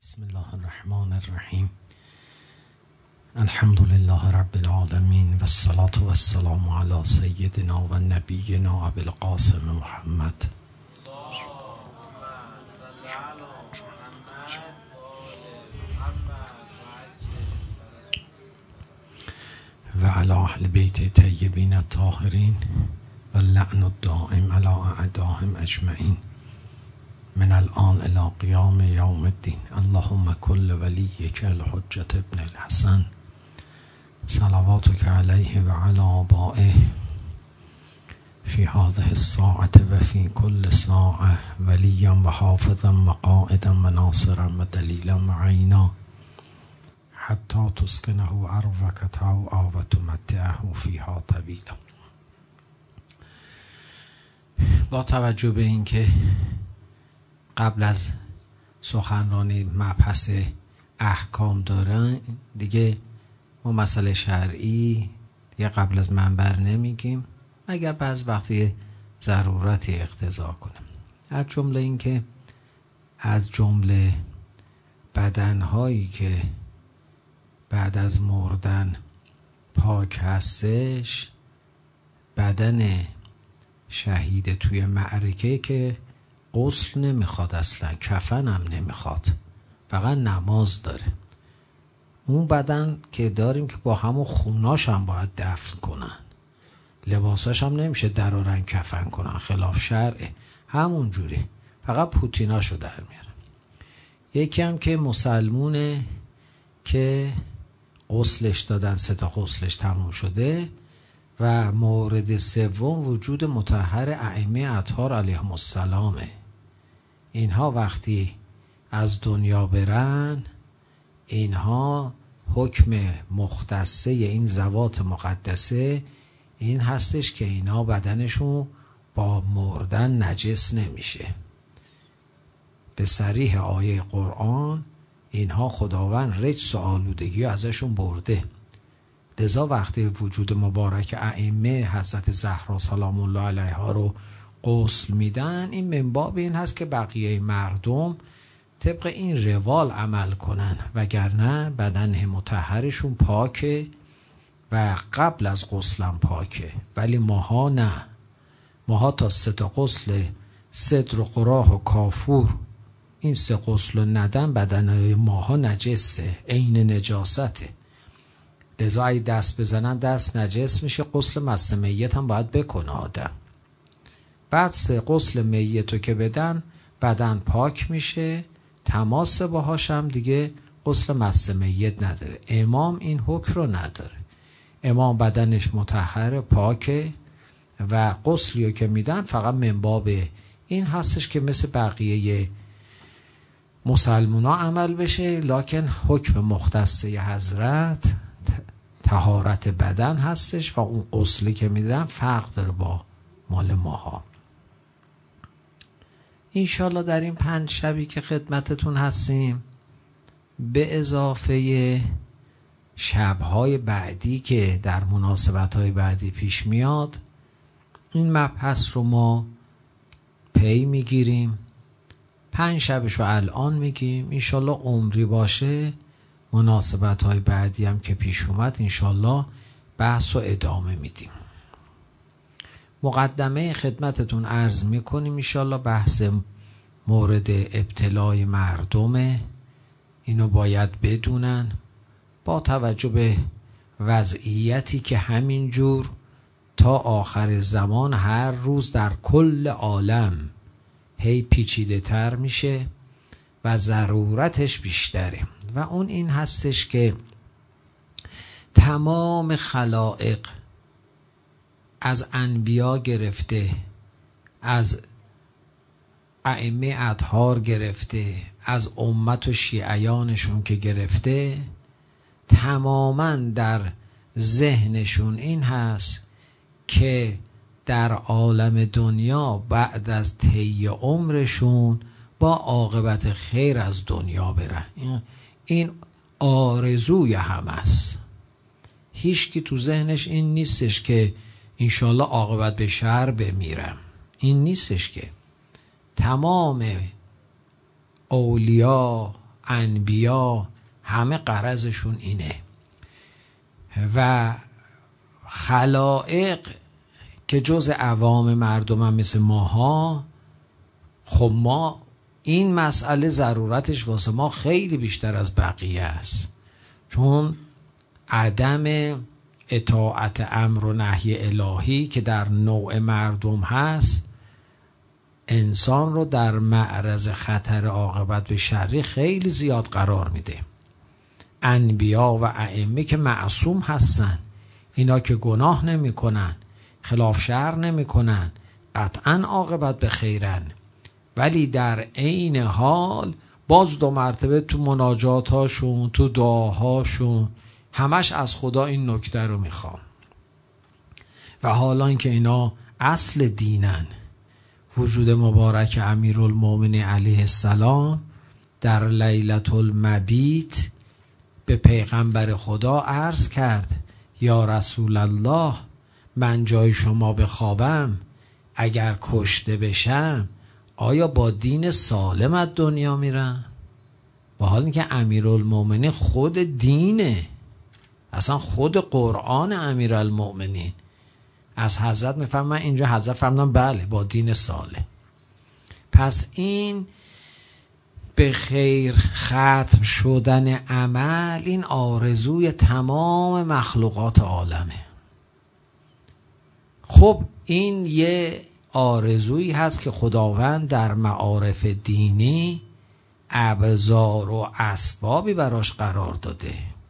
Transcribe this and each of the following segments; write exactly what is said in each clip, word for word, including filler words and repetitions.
بسم الله الرحمن الرحیم. الحمد لله رب العالمین و الصلاة و السلام علی سیدنا و نبینا ابی القاسم محمد و علی اهل بیت طیبین الطاهرین و اللعن الدائم علی اعدائهم اجمعین من الان الى قیام یوم الدین. اللهم کل ولیک الحجة ابن الحسن صلواتک علیه و علی آبائه فی هذه الساعة و فی کل ساعة ولیا و حافظا و قائدا و ناصرا و دلیلا و عینا حتی تسکنه ارضک طوعا و تمتعه فیها طویلا. با توجه به اینکه قبل از سخنرانی مبحث احکام دارن دیگه ما مسئله شرعی دیگه قبل از منبر نمیگیم مگر بعض وقتی ضرورتی اقتضا کنه. از جمله این که از جمله بدنهایی که بعد از مردن پاک هستش بدن شهید توی معرکه که غسل نمیخواد، اصلا کفن هم نمیخواد، فقط نماز داره. اون بدن که داریم که با همون خوناش هم باید دفن کنن، لباساش هم نمیشه در آرن کفن کنن، خلاف شرعه، همون جوری فقط پوتیناشو در میارن. یکی هم که مسلمونه که غسلش دادن، سه تا غسلش تموم شده. و مورد سوم وجود مطهر ائمه اطهار علیهم السلامه. اینها وقتی از دنیا برن اینها حکم مختصه این ذوات مقدسه این هستش که اینا بدنشون با مردن نجس نمیشه. به صریح آیه قرآن اینها خداوند رجس و آلودگی ازشون برده. لذا وقتی وجود مبارک ائمه حضرت زهرا سلام الله علیها رو غسل میدن این من باب این هست که بقیه مردم طبق این روال عمل کنن، وگرنه بدن مطهرشون پاکه و قبل از غسلم پاکه. ولی ماها نه، ماها تا سه تا غسل صدر و قراه و کافور این سه غسل رو ندن بدن ماها نجسه، عین نجاسته. لذا اگه دست بزنن دست نجس میشه. غسل مس میت هم باید بکنه آدم. بعد سه غسل میت رو که بدن بدن پاک میشه، تماس باهاش هم دیگه غسل مس میت نداره. امام این حکم رو نداره. امام بدنش مطهر پاکه و غسلی رو که میدن فقط من باب این هستش که مثل بقیه مسلمونا عمل بشه، لکن حکم مختصه حضرت طهارت بدن هستش و اون غسلی که میدن فرق داره با مال ماها. انشالله در این پنج شبی که خدمتتون هستیم به اضافه شبهای بعدی که در مناسبتهای بعدی پیش میاد این مبحث رو ما پی میگیریم. پنج شبش رو الان میگیم، انشالله عمری باشه مناسبت های بعدی هم که پیش اومد انشالله بحث و ادامه میدیم. مقدمه خدمتتون عرض میکنیم انشالله بحث مورد ابتلای مردمه. اینو باید بدونن با توجه به وضعیتی که همینجور تا آخر زمان هر روز در کل عالم هی پیچیده تر میشه و ضرورتش بیشتره و اون این هستش که تمام خلائق از انبیا گرفته، از ائمه اطهار گرفته، از امت و شیعیانشون که گرفته، تماما در ذهنشون این هست که در عالم دنیا بعد از طی عمرشون با عاقبت خیر از دنیا برن. این آرزوی هم است. هیچ کی تو ذهنش این نیستش که انشالله عاقبت به شر بمیرم. این نیستش که تمام اولیا انبیا همه غرضشون اینه و خلائق که جز عوام مردم هم مثل ماها، خب ما این مسئله ضرورتش واسه ما خیلی بیشتر از بقیه است، چون عدم اطاعت امر و نهی الهی که در نوع مردم هست انسان رو در معرض خطر عاقبت به شری خیلی زیاد قرار میده. انبیا و ائمه که معصوم هستن، اینا که گناه نمی کنن، خلاف شرع نمی کنن، قطعا عاقبت به خیرن، ولی در عین حال باز دو مرتبه تو مناجات هاشون، تو دعاهاشون همش از خدا این نکته رو میخوان. و حالا اینکه اینا اصل دینن، وجود مبارک امیرالمومنین علیه السلام در لیلة المبیت به پیغمبر خدا عرض کرد یا رسول الله، من جای شما بخوابم اگر کشته بشم آیا با دین سالم از دنیا میرم؟ با حال اینکه امیرالمومنین خود دینه، اصلا خود قرآن امیرالمومنین. از حضرت میفهم، من اینجا حضرت فرمودن بله با دین سالم. پس این به خیر ختم شدن عمل این آرزوی تمام مخلوقات عالمه. خب این یه آرزویی هست که خداوند در معارف دینی ابزار و اسبابی براش قرار داده،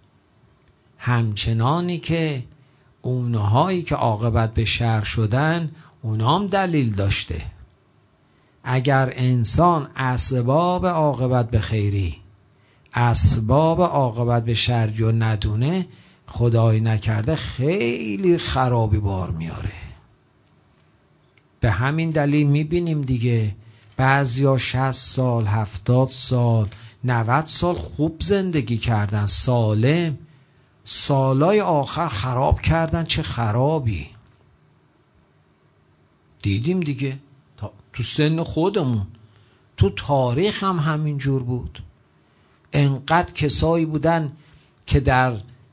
همچنانی که اونهایی که عاقبت به شر شدن اونا هم دلیل داشته. اگر انسان اسباب عاقبت به خیری، اسباب عاقبت به شری و ندونه، خدای نکرده خیلی خرابی بار میاره. به همین دلیل میبینیم دیگه بعضیا شصت سال، هفتاد سال، نود سال خوب زندگی کردن سالم، سالای آخر خراب کردن. چه خرابی دیدیم دیگه تو سن خودمون، تو تاریخ هم همین جور بود. انقدر کسایی بودن که در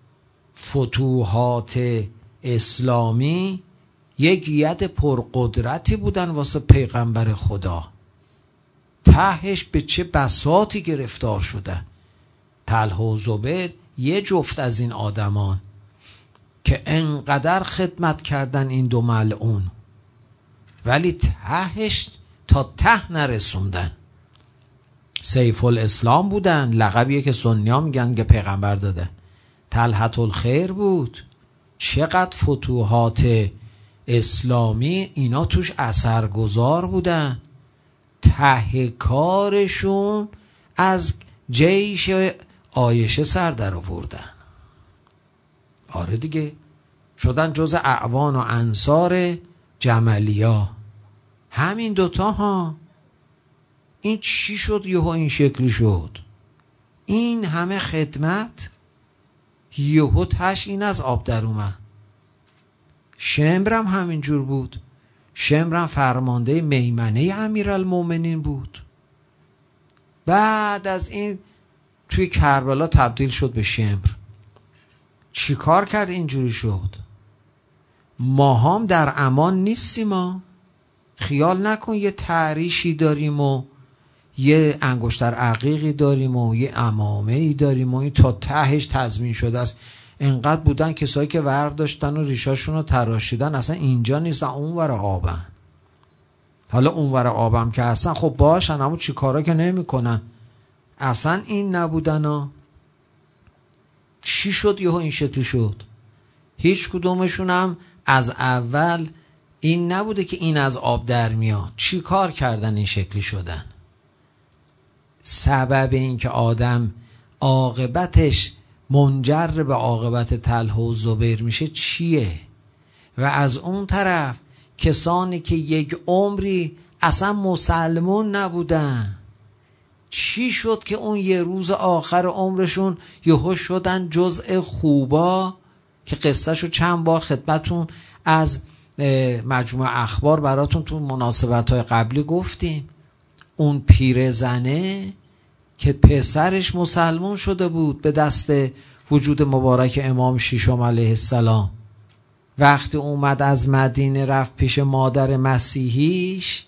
فتوحات اسلامی یک ید پرقدرتی بودن واسه پیغمبر خدا، تهش به چه بساطی گرفتار شدن. طلحه و زبیر یه جفت از این آدمان که انقدر خدمت کردن این دو ملعون، ولی تهش تا ته نرسوندن. سیف الاسلام بودن، لقبیه که سنیا میگن که پیغمبر داده. طلحة الخیر بود. چقدر فتوحات اسلامی اینا توش اثرگذار بودن. ته کارشون از جیش عایشه سر در آوردن. آره دیگه، شدن جز اعوان و انصار جملیا. همین دوتا ها. این چی شد یهو این شکلی شد؟ این همه خدمت یهو تش این از آب در اومد. شمرم همین جور بود. شمرم فرمانده میمنه امیرالمومنین بود. بعد از این توی کربلا تبدیل شد به شمر. چی کار کرد اینجوری شد؟ ما هم در امان نیستیم. ما خیال نکن یه تعریشی داریم و یه انگشتر عقیقی داریم و یه عمامه‌ای داریم و این تا تهش تضمین شده است. انقدر بودن کسایی که ورق داشتن و ریشاشون رو تراشیدن، اصلا اینجا نیستن، اونور آبن. حالا اونور آبم که هستن خب باشن، اما چی کارا که نمی کنن. اصلا این نبودن ها. چی شد یهو این شکلی شد؟ هیچ کدومشون هم از اول این نبوده که این از آب در میاد. چی کار کردن این شکلی شدن؟ سبب این که آدم عاقبتش منجر به عاقبت طلحه و زبیر میشه چیه؟ و از اون طرف کسانی که یک عمری اصلا مسلمون نبودن، چی شد که اون یه روز آخر عمرشون یهو شدن جزء خوبا که قصه شو چند بار خدمتون از مجموعه اخبار براتون تو مناسبت‌های قبلی گفتیم. اون پیرزنه که پسرش مسلمون شده بود به دست وجود مبارک امام ششم علیه السلام. وقتی اومد از مدینه رفت پیش مادر مسیحیش،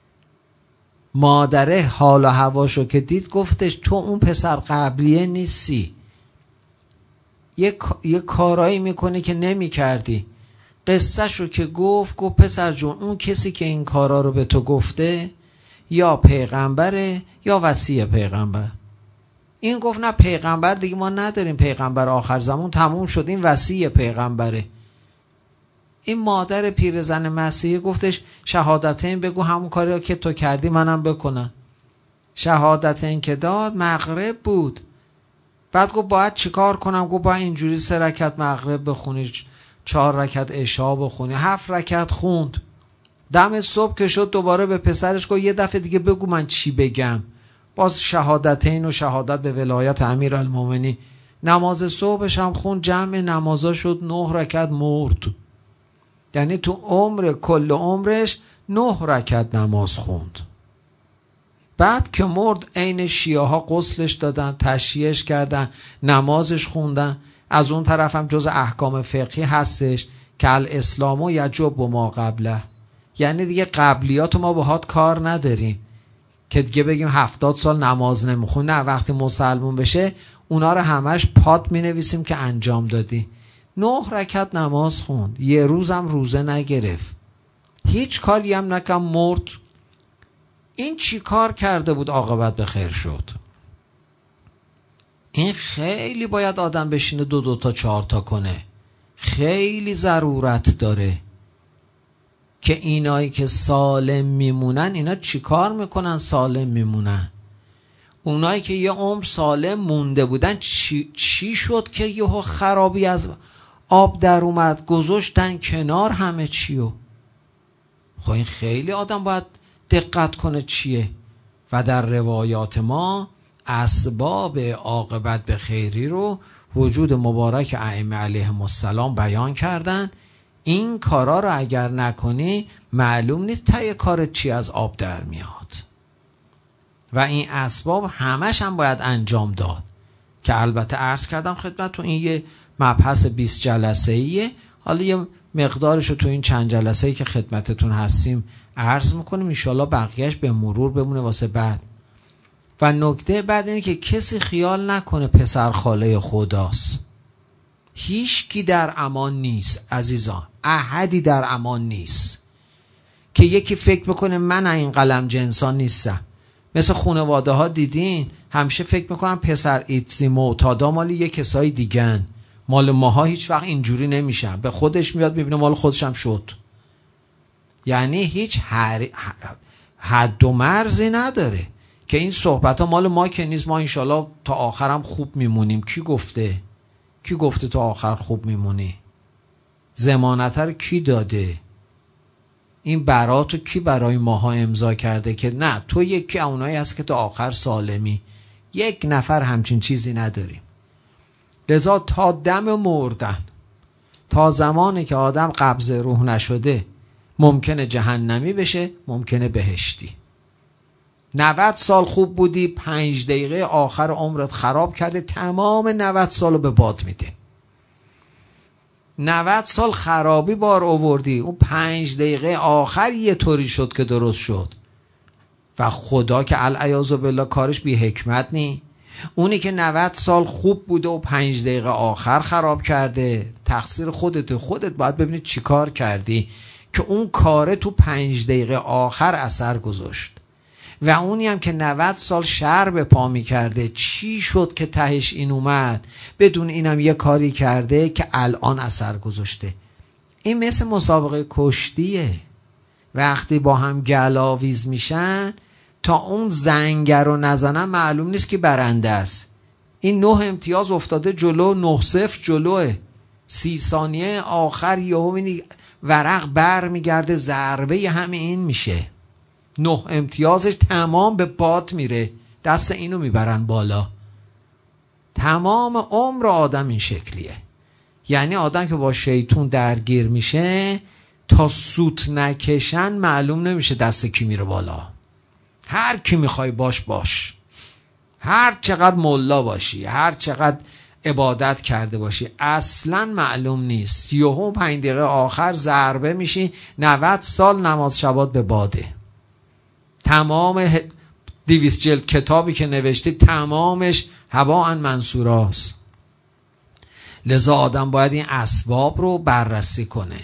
مادره حال و هواشو که دید گفتش تو اون پسر قبلیه نیستی، یه, یه کارایی میکنی که نمی کردی. قصه شو که گفت گفت پسر جون اون کسی که این کارا رو به تو گفته یا پیغمبره یا وصی پیغمبر. این گفت نه پیغمبر دیگه ما نداریم، پیغمبر آخر زمان تموم شد، این وصی پیغمبره. این مادر پیرزن مسیحی گفتش شهادتین بگو همون کاری که تو کردی منم بکنم. شهادتین که داد مغرب بود. بعد گفت باید چیکار کنم؟ گفت باید اینجوری سه رکعت مغرب بخونی، چهار رکعت عشا بخونی، هفت رکعت خوند. دم صبح که شد دوباره به پسرش گفت یه دفعه دیگه بگو من چی بگم. باز شهادتین و شهادت به ولایت امیرالمومنین. نماز صبحش هم خوند، جمع نمازا شد نه رکعت، مرد. یعنی تو عمر کل عمرش نه رکعت نماز خوند. بعد که مرد عین شیعه ها غسلش دادن، تشییعش کردن، نمازش خوندن. از اون طرف هم جز احکام فقهی هستش که الاسلام و یجب و ما قبله، یعنی دیگه قبلیات ما باهات کار نداریم که دیگه بگیم هفتاد سال نماز نمیخون. نه، وقتی مسلمون بشه اونا رو همش پات می نویسیم که انجام دادی. نه رکعت نماز خوند، یه روزم روزه نگرفت، هیچ کاری هم نکن، مرد. این چی کار کرده بود عاقبت به خیر شد؟ این خیلی باید آدم بشینه دو دو تا چهار تا کنه، خیلی ضرورت داره که اینایی که سالم میمونن اینا چی کار میکنن سالم میمونن. اونایی که یه عمر سالم مونده بودن چی, چی شد که یهو خرابی از آب در اومد، گذاشتن کنار همه چیو. خب این خیلی آدم باید دقت کنه چیه. و در روایات ما اسباب عاقبت به خیری رو وجود مبارک ائمه علیهم السلام بیان کردن. این کارا رو اگر نکنی معلوم نیست ته کارت چی از آب در میاد. و این اسباب همش هم باید انجام داد که البته عرض کردم خدمتتون این یه مبحث بیست جلسه ایه. حالا یه مقدارش رو تو این چند جلسه ای که خدمتتون هستیم عرض میکنیم، انشالله بقیهش به مرور بمونه واسه بعد. و نکته بعد اینه که کسی خیال نکنه پسر خاله خداست. هیچ کی در امان نیست عزیزان، احدی در امان نیست که یکی فکر بکنه من این قلم جنسان نیستم. مثل خانواده ها دیدین همیشه فکر میکنن پسر ایتسی معتادا مال یه کسای دیگن، مال ماها هیچ وقت اینجوری نمیشن. به خودش میاد میبینه مال خودش هم شد. یعنی هیچ هر... حد و مرزی نداره که این صحبت ها مال ما که نیست، ما انشالله تا آخرم خوب میمونیم. کی گفته؟ کی گفته تا آخر خوب میمونی؟ ضمانت رو کی داده؟ این براتو کی برای ماها امضا کرده که نه تو یکی اونایی هست که تا آخر سالمی؟ یک نفر همچین چیزی نداریم. لذا تا دم مردن، تا زمانی که آدم قبض روح نشده، ممکنه جهنمی بشه، ممکنه بهشتی. نود سال خوب بودی، پنج دقیقه آخر عمرت خراب کرده، تمام نود سالو به باد میده. نود سال خرابی بار آوردی، اون پنج دقیقه آخر یه طوری شد که درست شد. و خدا که العیاذ بالله کارش بی حکمت نی. اونی که نود سال خوب بوده و پنج دقیقه آخر خراب کرده، تقصیر خودت. خودت باید ببینید چی کار کردی که اون کاره تو پنج دقیقه آخر اثر گذاشت. و اونی هم که نود سال شر به پا می کرده، چی شد که تهش این اومد؟ بدون اینم یه کاری کرده که الان اثر گذاشته. این مثل مسابقه کشتیه. وقتی با هم گلاویز میشن تا اون زنگر رو نزنن معلوم نیست که برنده است. این نه امتیاز افتاده جلو، نه صفر جلوه. سی ثانیه آخر یهو می‌بینی ورق بر میگرده، ضربه همین این میشه، نه امتیازش تمام به باد میره، دست اینو میبرن بالا. تمام عمر آدم این شکلیه. یعنی آدم که با شیطون درگیر میشه تا سوت نکشن معلوم نمیشه دست کی میره بالا. هر کی میخوای باش باش، هر چقدر ملا باشی، هر چقدر عبادت کرده باشی، اصلا معلوم نیست. یهو پنج دقیقه آخر ضربه میشی، نود سال نماز شبات به باده. تمام دویست جلد کتابی که نوشتی تمامش هباء منثوراست. لذا آدم باید این اسباب رو بررسی کنه.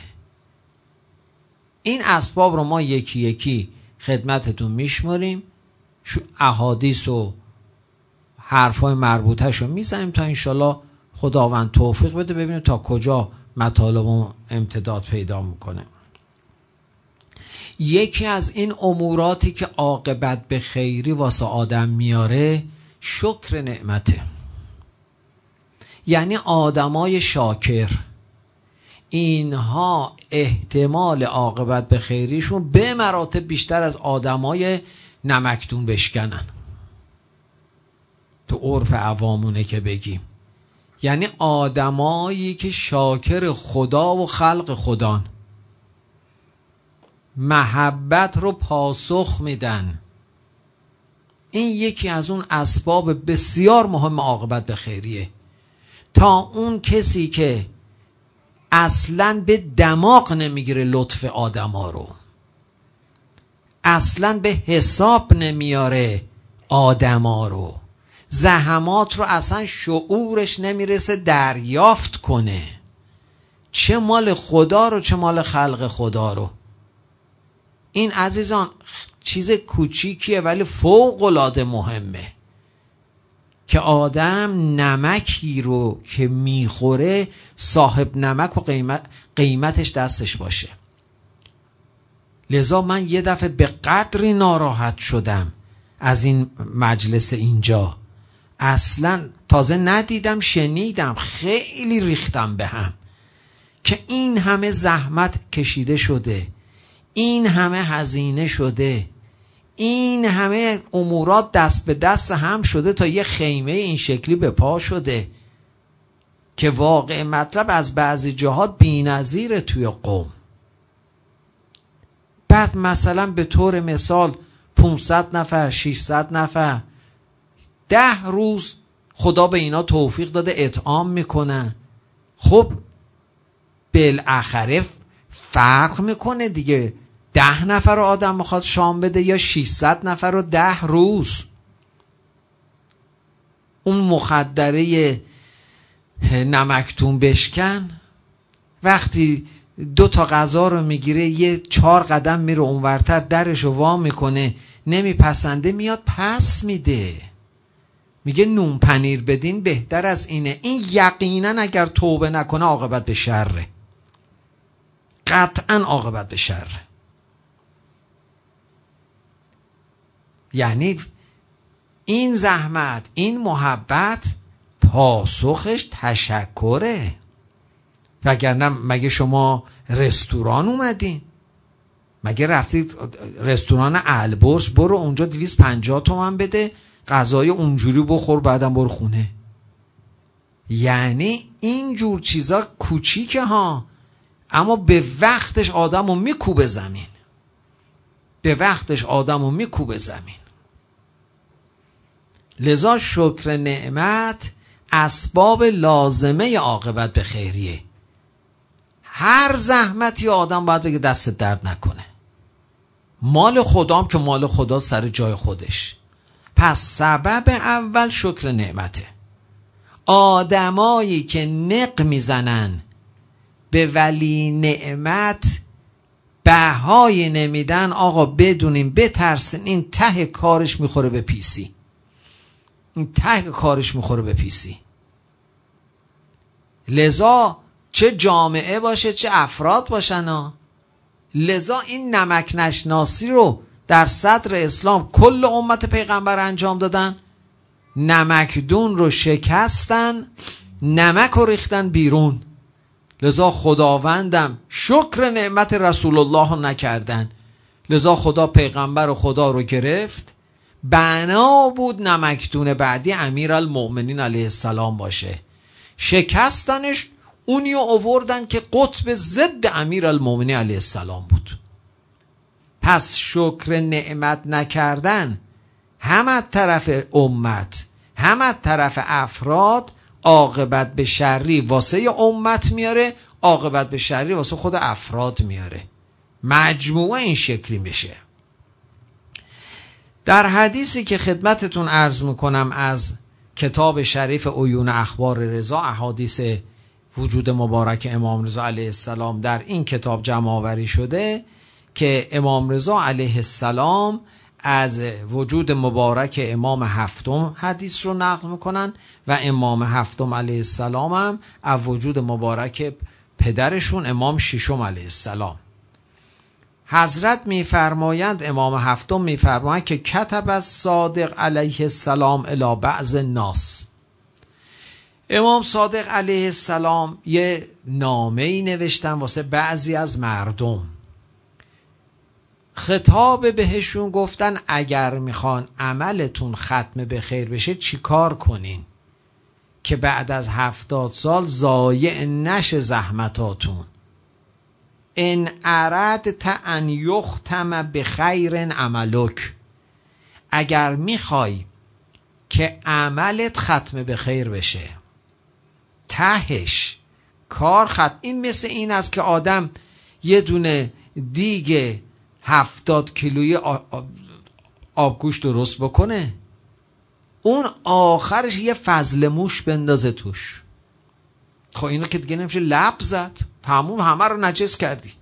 این اسباب رو ما یکی یکی خدمتتون میشماریم، احادیث و حرفای مربوطه شو میزنیم تا انشالله خداوند توفیق بده ببینیم تا کجا مطالب امتداد پیدا میکنه. یکی از این اموراتی که عاقبت به خیری واسه آدم میاره شکر نعمته. یعنی آدمای شاکر اینها احتمال عاقبت به خیریشون به مراتب بیشتر از آدمای نمکدون بشکنن، تو عرف عوامونه که بگیم. یعنی آدمایی که شاکر خدا و خلق خدان، محبت رو پاسخ میدن. این یکی از اون اسباب بسیار مهم عاقبت به خیریه. تا اون کسی که اصلاً به دماغ نمیگیره لطف آدما رو، اصلاً به حساب نمیاره آدما رو، زحمات رو اصلا شعورش نمیرسه دریافت کنه، چه مال خدا رو چه مال خلق خدا رو. این عزیزان چیز کوچیکیه ولی فوق العاده مهمه که آدم نمکی رو که میخوره صاحب نمک و قیمت قیمتش دستش باشه. لذا من یه دفعه به قدری ناراحت شدم از این مجلس اینجا، اصلا تازه ندیدم شنیدم، خیلی ریختم به هم که این همه زحمت کشیده شده، این همه هزینه شده، این همه امورات دست به دست هم شده تا یه خیمه این شکلی به پا شده که واقع مطلب از بعضی جهات بی‌نظیره توی قوم. بعد مثلا به طور مثال پانصد نفر ششصد نفر ده روز خدا به اینا توفیق داده اطعام میکنن. خب بالاخره فرق میکنه دیگه، ده نفر رو آدم میخواد شام بده یا ششصد نفر رو ده روز. اون مخدره نمکتون بشکن وقتی دو تا غذا رو میگیره یه چهار قدم میره اونورتر درشو وا میکنه، نمیپسنده میاد پس میده، میگه نون پنیر بدین بهتر از اینه. این یقینا اگر توبه نکنه عاقبت به شره، قطعا عاقبت به شره. یعنی این زحمت، این محبت پاسخش تشکره. وگرنه مگه شما رستوران اومدین؟ مگه رفتید رستوران البرز برو اونجا دویست و پنجاه تومن بده غذای اونجوری بخور بعدم برو خونه؟ یعنی اینجور چیزا کوچیکه ها، اما به وقتش آدمو میکوبه زمین، به وقتش آدمو میکوبه زمین. لذا شکر نعمت اسباب لازمه عاقبت به خیریه. هر زحمتی آدم باید بگه دست درد نکنه، مال خدام که مال خدا سر جای خودش. پس سبب اول شکر نعمته. آدمایی که نق میزنن به ولی نعمت بهای نمیدن، آقا بدونیم بترسین این ته کارش میخوره به پیسی، این ته کارش میخوره به پیسی. لذا چه جامعه باشه چه افراد باشن ها. لذا این نمک نشناسی رو در صدر اسلام کل امت پیغمبر انجام دادن، نمکدون رو شکستن، نمک رو ریختن بیرون. لذا خداوندم شکر نعمت رسول الله رو نکردن، لذا خدا پیغمبر و خدا رو گرفت، بنا بود نمکدون بعدی امیرالمؤمنین علیه السلام باشه، شکستنش، اونیو آوردن که قطب ضد امیرالمؤمنین علیه السلام بود. پس شکر نعمت نکردن هم از طرف امت هم از طرف افراد عاقبت به شری واسه امت میاره، عاقبت به شری واسه خود افراد میاره. مجموعه این شکلی میشه. در حدیثی که خدمتتون عرض میکنم از کتاب شریف عیون اخبار رضا، احادیث وجود مبارک امام رضا علیه السلام در این کتاب جمع آوری شده که امام رضا علیه السلام از وجود مبارک امام هفتم حدیث رو نقل میکنن و امام هفتم علیه السلام هم از وجود مبارک پدرشون امام ششم علیه السلام. حضرت میفرمایند، امام هفتم میفرمایند که کتب الصادق علیه السلام الی بعض الناس. امام صادق علیه السلام یه نامه‌ای نوشتن واسه بعضی از مردم. خطاب بهشون گفتن اگر میخوان عملتون ختم به خیر بشه چی کار کنین که بعد از هفتاد سال ضایع نشه زحمتاتون. ان اردت ان یختم بخیر عملک، اگر میخوای که عملت ختم به خیر بشه، تهش کار ختم. این مثل این است که آدم یه دونه دیگ هفتاد کیلویی آبگوش درست بکنه، اون آخرش یه فضل موش بندازه توش. خب اینو که دیگه نمیشه لب زد، تموم همه رو نجس کردی.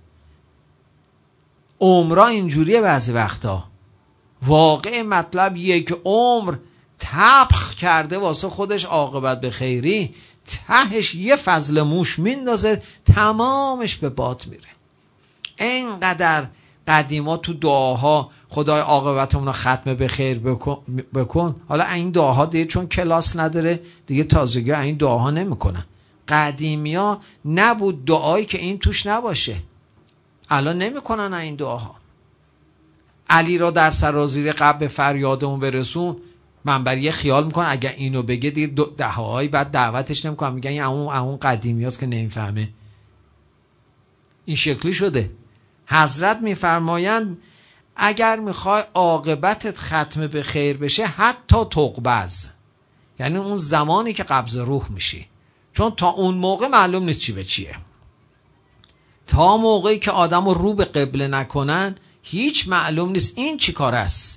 عمرها اینجوریه بعضی وقتا. واقع مطلب یک عمر طبخ کرده واسه خودش عاقبت به خیری، تهش یه فضل موش میندازه، تمامش به باد میره. اینقدر قدیما تو دعاها خدای عاقبتمون رو ختم به خیر بکن, بکن. حالا این دعاها دیگه چون کلاس نداره دیگه تازگی این دعاها نمیکنن. قدیمیا نبود دعایی که این توش نباشه، الان نمیکنن این دعاها. علی را در سرازیر قبر فریادمون برسون، منبری خیال میکنن اگر اینو بگه دیگه دههایی بعد دعوتش نمیکنن، میگن این اون اون قدیمیاست که نمیفهمه. این شکلی شده. حضرت میفرمایند اگر میخوای عاقبتت ختم به خیر بشه حتی تقبض، یعنی اون زمانی که قبض روح میشی، چون تا اون موقع معلوم نیست چی به چیه. تا موقعی که آدم رو رو به قبله نکنن هیچ معلوم نیست این چی کار است.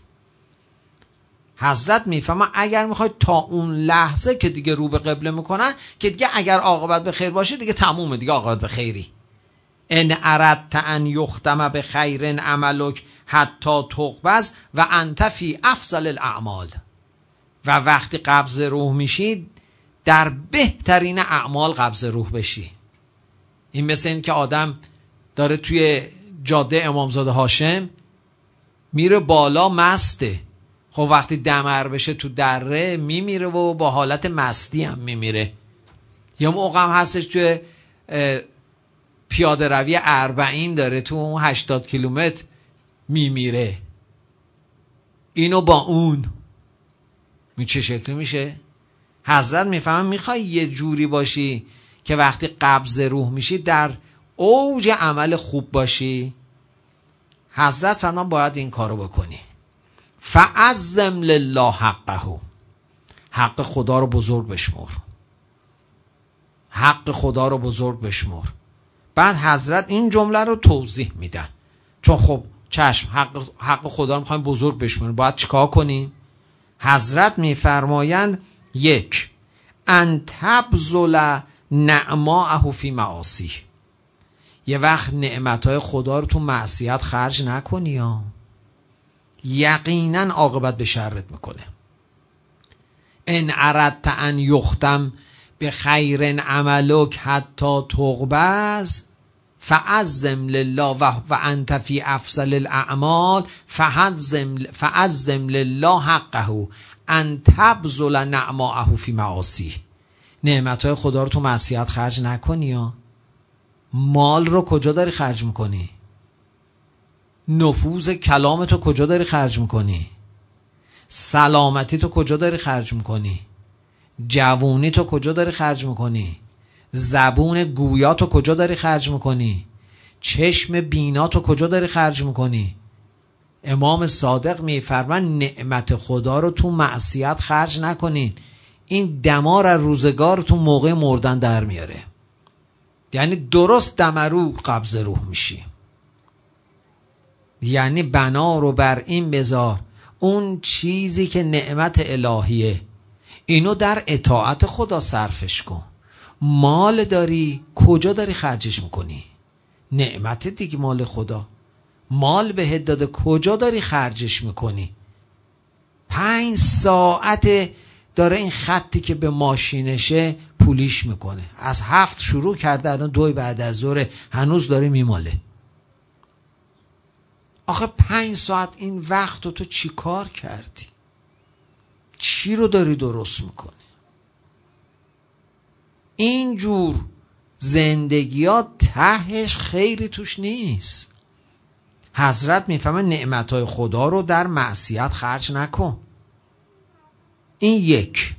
حضرت میفهمه اگر میخوای تا اون لحظه که دیگه رو به قبله میکنن که دیگه اگر عاقبت به خیر باشه دیگه تمومه، دیگه عاقبت به خیری. ان اردت ان یختم بخیر عملک حتی تقبض و انت فی افضل الاعمال. و وقتی قبض روح میشید در بهترین اعمال قبض روح بشی. این مثل این که آدم داره توی جاده امامزاده هاشم میره بالا مسته، خب وقتی دمر بشه تو دره میمیره و با حالت مستی هم میمیره. یا موقع هم هستش توی پیاده روی اربعین داره تو اون هشتاد کیلومتر میمیره. اینو با اون می چه شکلی میشه؟ حضرت میفهمن میخوای یه جوری باشی که وقتی قبض روح میشی در اوج عمل خوب باشی، حضرت فرمان باید این کارو بکنی. فعظم لله حقه، حق خدا رو بزرگ بشمر، حق خدا رو بزرگ بشمر. بعد حضرت این جمله رو توضیح میدن، چون خب چشم حق, حق خدا رو میخوایم بزرگ بشمریم، باید چیکار کنیم؟ حضرت میفرمایند یک، ان تبذل نعماءه فی معاصی، یه وقت نعمتهای خدا رو تو معصیت خرج نکنی ها، یقینا عاقبت به شرت میکنه. ان اردت ان یختم به خیر عملک حتی تقبض فعظم لله و, و انت فی افضل الاعمال فعظم فعظم لله حقه ان تبذل نعماءه فی معاصی. نعمتهای خدا رو تو معصیت خرج نکنی ها. مال رو کجا داری خرج میکنی؟ نفوذ کلام تو کجا داری خرج میکنی؟ سلامتی تو کجا داری خرج میکنی؟ جوونی تو کجا داری خرج میکنی؟ زبون گویا تو کجا داری خرج میکنی؟ چشم بینا تو کجا داری خرج میکنی؟ امام صادق میفرمان نعمت خدا رو تو معصیت خرج نکنین. این دمار از روزگار تو موقع مردن در میاره. یعنی درست دمرو قبض روح میشی. یعنی بنا رو بر این بذار، اون چیزی که نعمت الهیه اینو در اطاعت خدا صرفش کن. مال داری، کجا داری خرجش میکنی؟ نعمت دیگه مال خدا، مال بهت داده، کجا داری خرجش میکنی؟ پنج ساعت داره این خطی که به ماشینشه پولیش میکنه، از هفت شروع کرده الان دوی بعد از ظهر هنوز داره میماله. آخه پنج ساعت این وقت رو تو چی کار کردی؟ چی رو داری درست میکنی؟ اینجور زندگی ها تهش خیری توش نیست. حضرت میفهمه نعمتهای خدا رو در معصیت خرج نکن. این یک.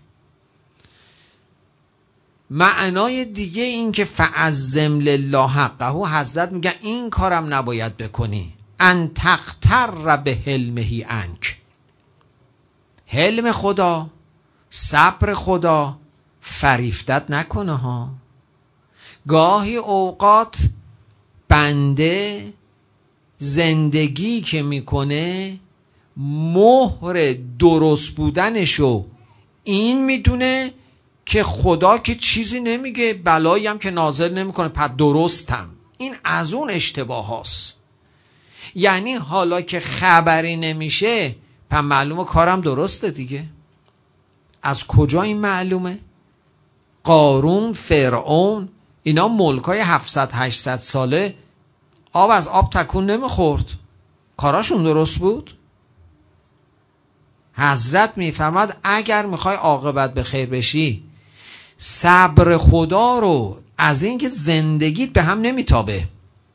معنای دیگه این که فعظم لله حقه، حضرت میگه این کارم نباید بکنی، ان تغتر به حلمه عنک. حلم خدا، صبر خدا فریفتت نکنه ها. گاهی اوقات بنده زندگی که میکنه مهر درست بودنشو این میدونه که خدا که چیزی نمیگه، بلایی هم که نازل نمیکنه، پس درستم. این از اون اشتباه هاست. یعنی حالا که خبری نمیشه پس معلومه کارم درسته دیگه. از کجا این معلومه؟ قارون، فرعون، اینا ملکای هفتصد هشتصد ساله آب از آب تکون نمیخورد، کاراشون درست بود؟ حضرت میفرماد اگر میخوای عاقبت به خیر بشی، صبر خدا رو از اینکه زندگیت به هم نمیتابه،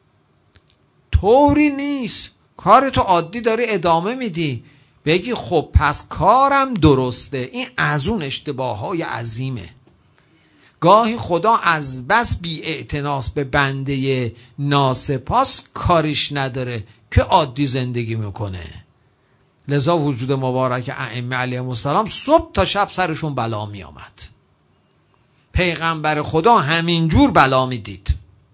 طوری نیست کارتو عادی داری ادامه میدی بگی خب پس کارم درسته. این از اون اشتباه های عظیمه. گاهی خدا از بس بی اعتناس به بنده ناسپاس کاریش نداره که عادی زندگی میکنه. لذا وجود مبارک ائمه علیهم السلام صبح تا شب سرشون بلا می آمد. پیغمبر خدا همینجور بلا می دید.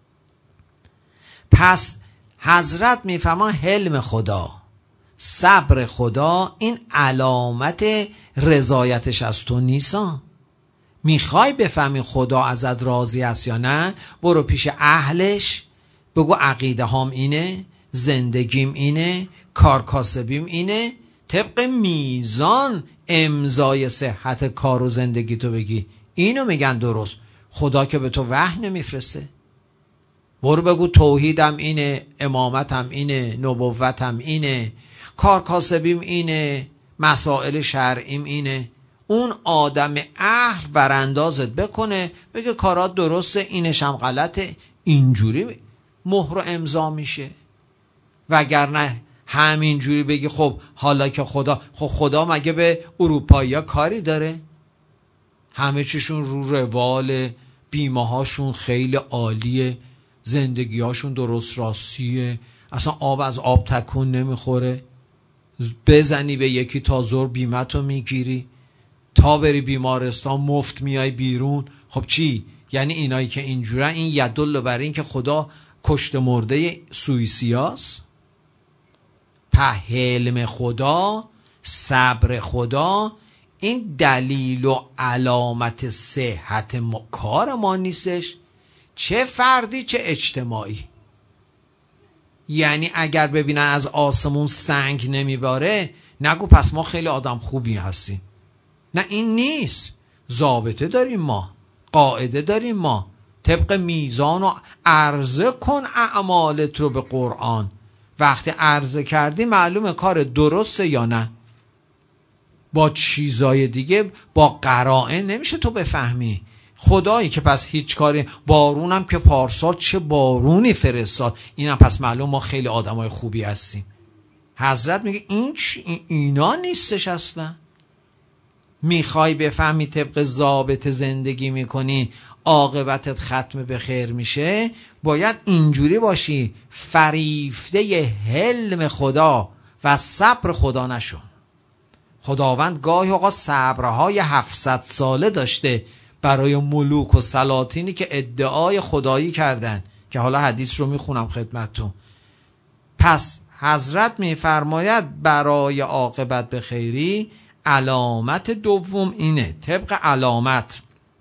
پس حضرت می فرما حلم خدا، صبر خدا این علامت رضایتش از تو نیسان. میخوای بفهمی خدا ازت راضی است یا نه، برو پیش اهلش بگو عقیده هام اینه، زندگیم اینه، کارکاسبیم اینه، طبق میزان امضای صحت کار و زندگی تو بگی اینو میگن درست. خدا که به تو وحی نمیفرسته. برو بگو توحیدم اینه، امامتم اینه، نبوتم اینه، کارکاسبیم اینه، مسائل شرعیم اینه. اون آدم اهل وراندازت بکنه بگه کارات درسته، اینش هم غلطه، اینجوری مهر و امضا میشه. وگرنه همینجوری بگی خب حالا که خدا، خب خدا مگه به اروپایی‌ها کاری داره؟ همه چیشون رو روال، بیمه هاشون خیلی عالیه، زندگی هاشون درست راستیه، اصلا آب از آب تکون نمیخوره. بزنی به یکی تا زور بیمتو میگیری، تا بری بیمارستان مفت میای بیرون. خب چی؟ یعنی اینایی که اینجورن این یدل بر این که خدا کشته مرده سوئیسیاست. په حلم خدا، صبر خدا این دلیل و علامت صحت ما، کار ما نیستش، چه فردی چه اجتماعی. یعنی اگر ببینن از آسمون سنگ نمیباره نگو پس ما خیلی آدم خوبی هستیم. نه این نیست. ضابطه داریم ما، قاعده داریم ما، طبق میزان و عرضه کن اعمالت رو به قرآن. وقتی عرضه کردی معلومه کار درسته یا نه. با چیزای دیگه با قرائن نمیشه تو بفهمی. خدایی که پس هیچ کاری، بارونم که پارسال چه بارونی فرستاد، اینم پس معلوم ما خیلی آدمای خوبی هستیم. حضرت میگه این اینا نیستش اصلا. میخوای بفهمی طبق ضابط زندگی میکنی عاقبتت ختم به خیر میشه، باید اینجوری باشی فریفته حلم خدا و صبر خدا نشو. خداوند گاهی اوقات صبرهای هفتصد ساله داشته برای ملوک و سلاطینی که ادعای خدایی کردن، که حالا حدیث رو میخونم خدمتتون. پس حضرت میفرماید برای عاقبت به خیری علامت دوم اینه، طبق علامت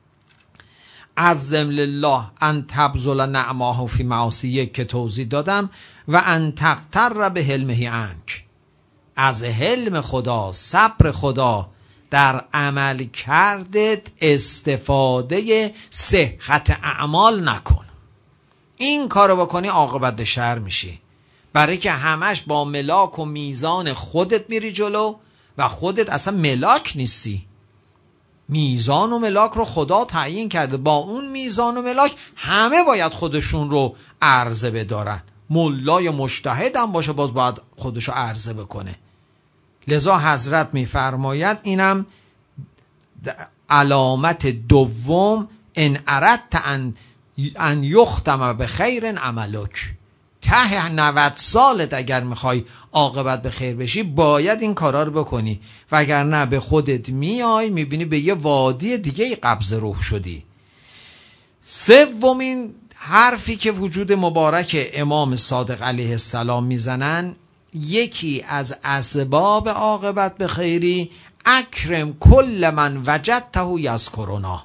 عظم لله ان تبذل نعماه فی معاصی که توضیح دادم و ان تغتر به حلمه عنک، از حلم خدا، صبر خدا در عمل کردت استفاده صحت اعمال نکن. این کارو بکنی عاقبت به شر میشی، برای که همش با ملاک و میزان خودت میری جلو و خودت اصلا ملاک نیستی. میزان و ملاک رو خدا تعیین کرده، با اون میزان و ملاک همه باید خودشون رو عرضه بدارن. ملای مجتهد هم باشه باز باید خودشو عرضه بکنه. لذا حضرت میفرماید اینم علامت دوم، ان اردت ان ان یختم به خیر عملک، ته نود سالت اگر میخوای عاقبت به خیر بشی باید این کارا رو بکنی، وگرنه به خودت میای میبینی به یه وادی دیگه قبض روح شدی. سومین حرفی که وجود مبارک امام صادق علیه السلام میزنن، یکی از اسباب عاقبت به خیری اکرم کل من وجدته یذکرنا،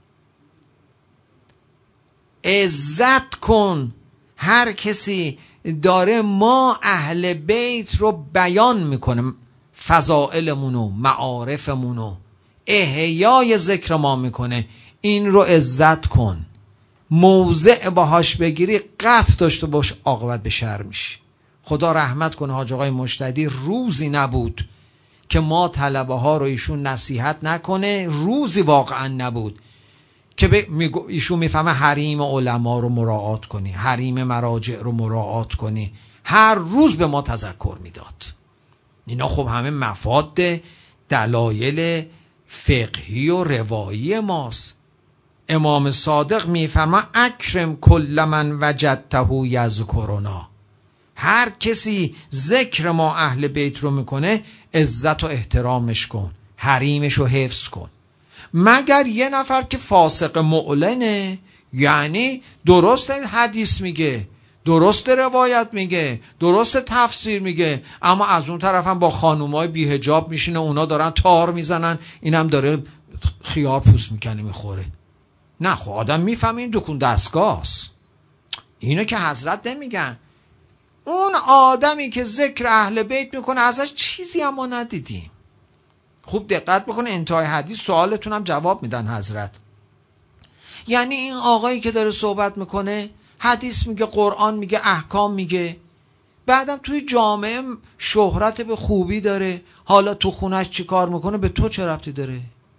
عزت کن هر کسی داره ما اهل بیت رو بیان میکنه، فضائلمونو، معارفمونو، احیای ذکر ما میکنه، این رو عزت کن، موضع باهاش بگیری قطع داشته باش عاقبت به شر میشی. خدا رحمت کنه حاج آقای مجتهدی، روزی نبود که ما طلبه ها رو ایشون نصیحت نکنه، روزی واقعا نبود که ب... ایشون میفهمه حریم علما رو مراعات کنی، حریم مراجع رو مراعات کنی، هر روز به ما تذکر میداد. اینا خب همه مفاد دلایل فقهی و روایی ماست. امام صادق میفرما اکرم کل من وجدته یذکرنا، هر کسی ذکر ما اهل بیت رو میکنه عزت و احترامش کن، حریمش رو حفظ کن. مگر یه نفر که فاسق معلنه، یعنی درست حدیث میگه، درست روایت میگه، درست تفسیر میگه، اما از اون طرف هم با خانومای بی حجاب میشینه، اونا دارن تار میزنن، اینم داره خیار پوست میکنه میخوره. نه خب آدم میفهمه این دکون دستگاهست. اینو که حضرت نمیگن. اون آدمی که ذکر اهل بیت میکنه ازش چیزی اما ندیدیم. خوب دقت بکنه، انتهای حدیث سوالتون هم جواب میدن حضرت. یعنی این آقایی که داره صحبت میکنه حدیث میگه، قرآن میگه، احکام میگه، بعدم توی جامعه شهرت به خوبی داره، حالا تو خونش چی کار میکنه به تو چه ربطی داره؟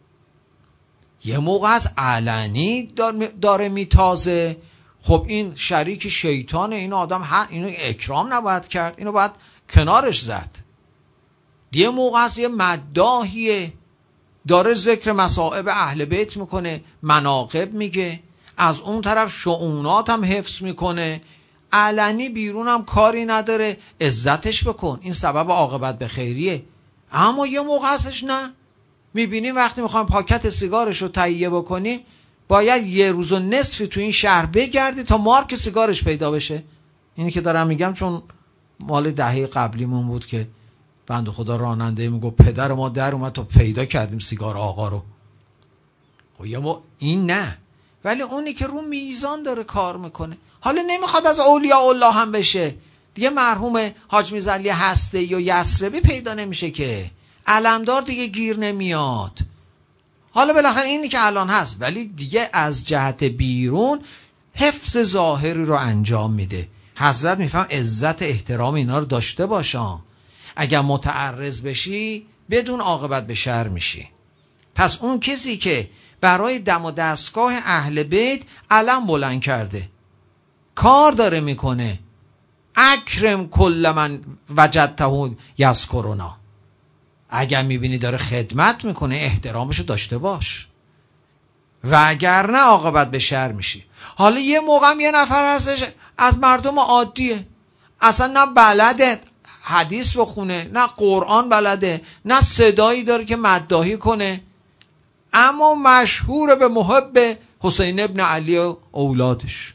یه موقع از علنی داره میتازه، خب این شریک شیطانه، این آدم اینو اکرام نباید کرد، اینو باید کنارش زد. یه موقع از یه مداحیه داره ذکر مصائب اهل بیت میکنه، مناقب میگه، از اون طرف شؤونات هم حفظ میکنه، علنی بیرون هم کاری نداره، عزتش بکن، این سبب عاقبت به خیریه. اما یه موقع ازش نه، میبینیم وقتی میخوایم پاکت سیگارش رو تهیه بکنیم باید یه روز و نصفی تو این شهر بگردی تا مارک سیگارش پیدا بشه. اینی که دارم میگم چون مال دهه قبلیمون بود که بنده خدا راننده میگو پدر ما در اومد تا پیدا کردیم سیگار آقا رو. خب یا ما این نه، ولی اونی که رو میزان داره کار میکنه، حالا نمیخواد از اولیاء الله هم بشه دیگه، مرحوم حاج میرزا علی هسته یا یسربی پیدا نمیشه که، علمدار دیگه گیر نمیاد. حالا بالاخره اینی که الان هست، ولی دیگه از جهت بیرون حفظ ظاهری رو انجام میده. حضرت میفهم عزت احترام اینا رو داشته باشن، اگر متعرض بشی بدون عاقبت به شر میشی. پس اون کسی که برای دم و دستگاه اهل بیت علم بلند کرده، کار داره میکنه، اکرم کل من وجدته یذکرنا، اگر میبینی داره خدمت میکنه احترامشو داشته باش، و اگر نه عاقبت به شر میشی. حالا یه موقع یه نفر هستش از مردم عادیه، اصلا نه بلده حدیث بخونه، نه قرآن بلده، نه صدایی داره که مداحی کنه، اما مشهور به محب حسین ابن علی و اولادش.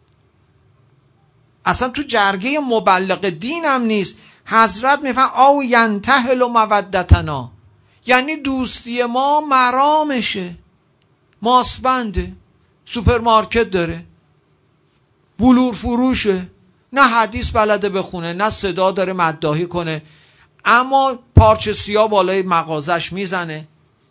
اصلا تو جرگه مبلغ دین هم نیست. حضرت میفهم او ینتهل مودتنا، یعنی دوستی ما مرامشه، ماسبنده، سوپرمارکت داره، بلور فروشه، نه حدیث بلده بخونه، نه صدا داره مداحی کنه، اما پارچه سیاه بالای مغازش میزنه،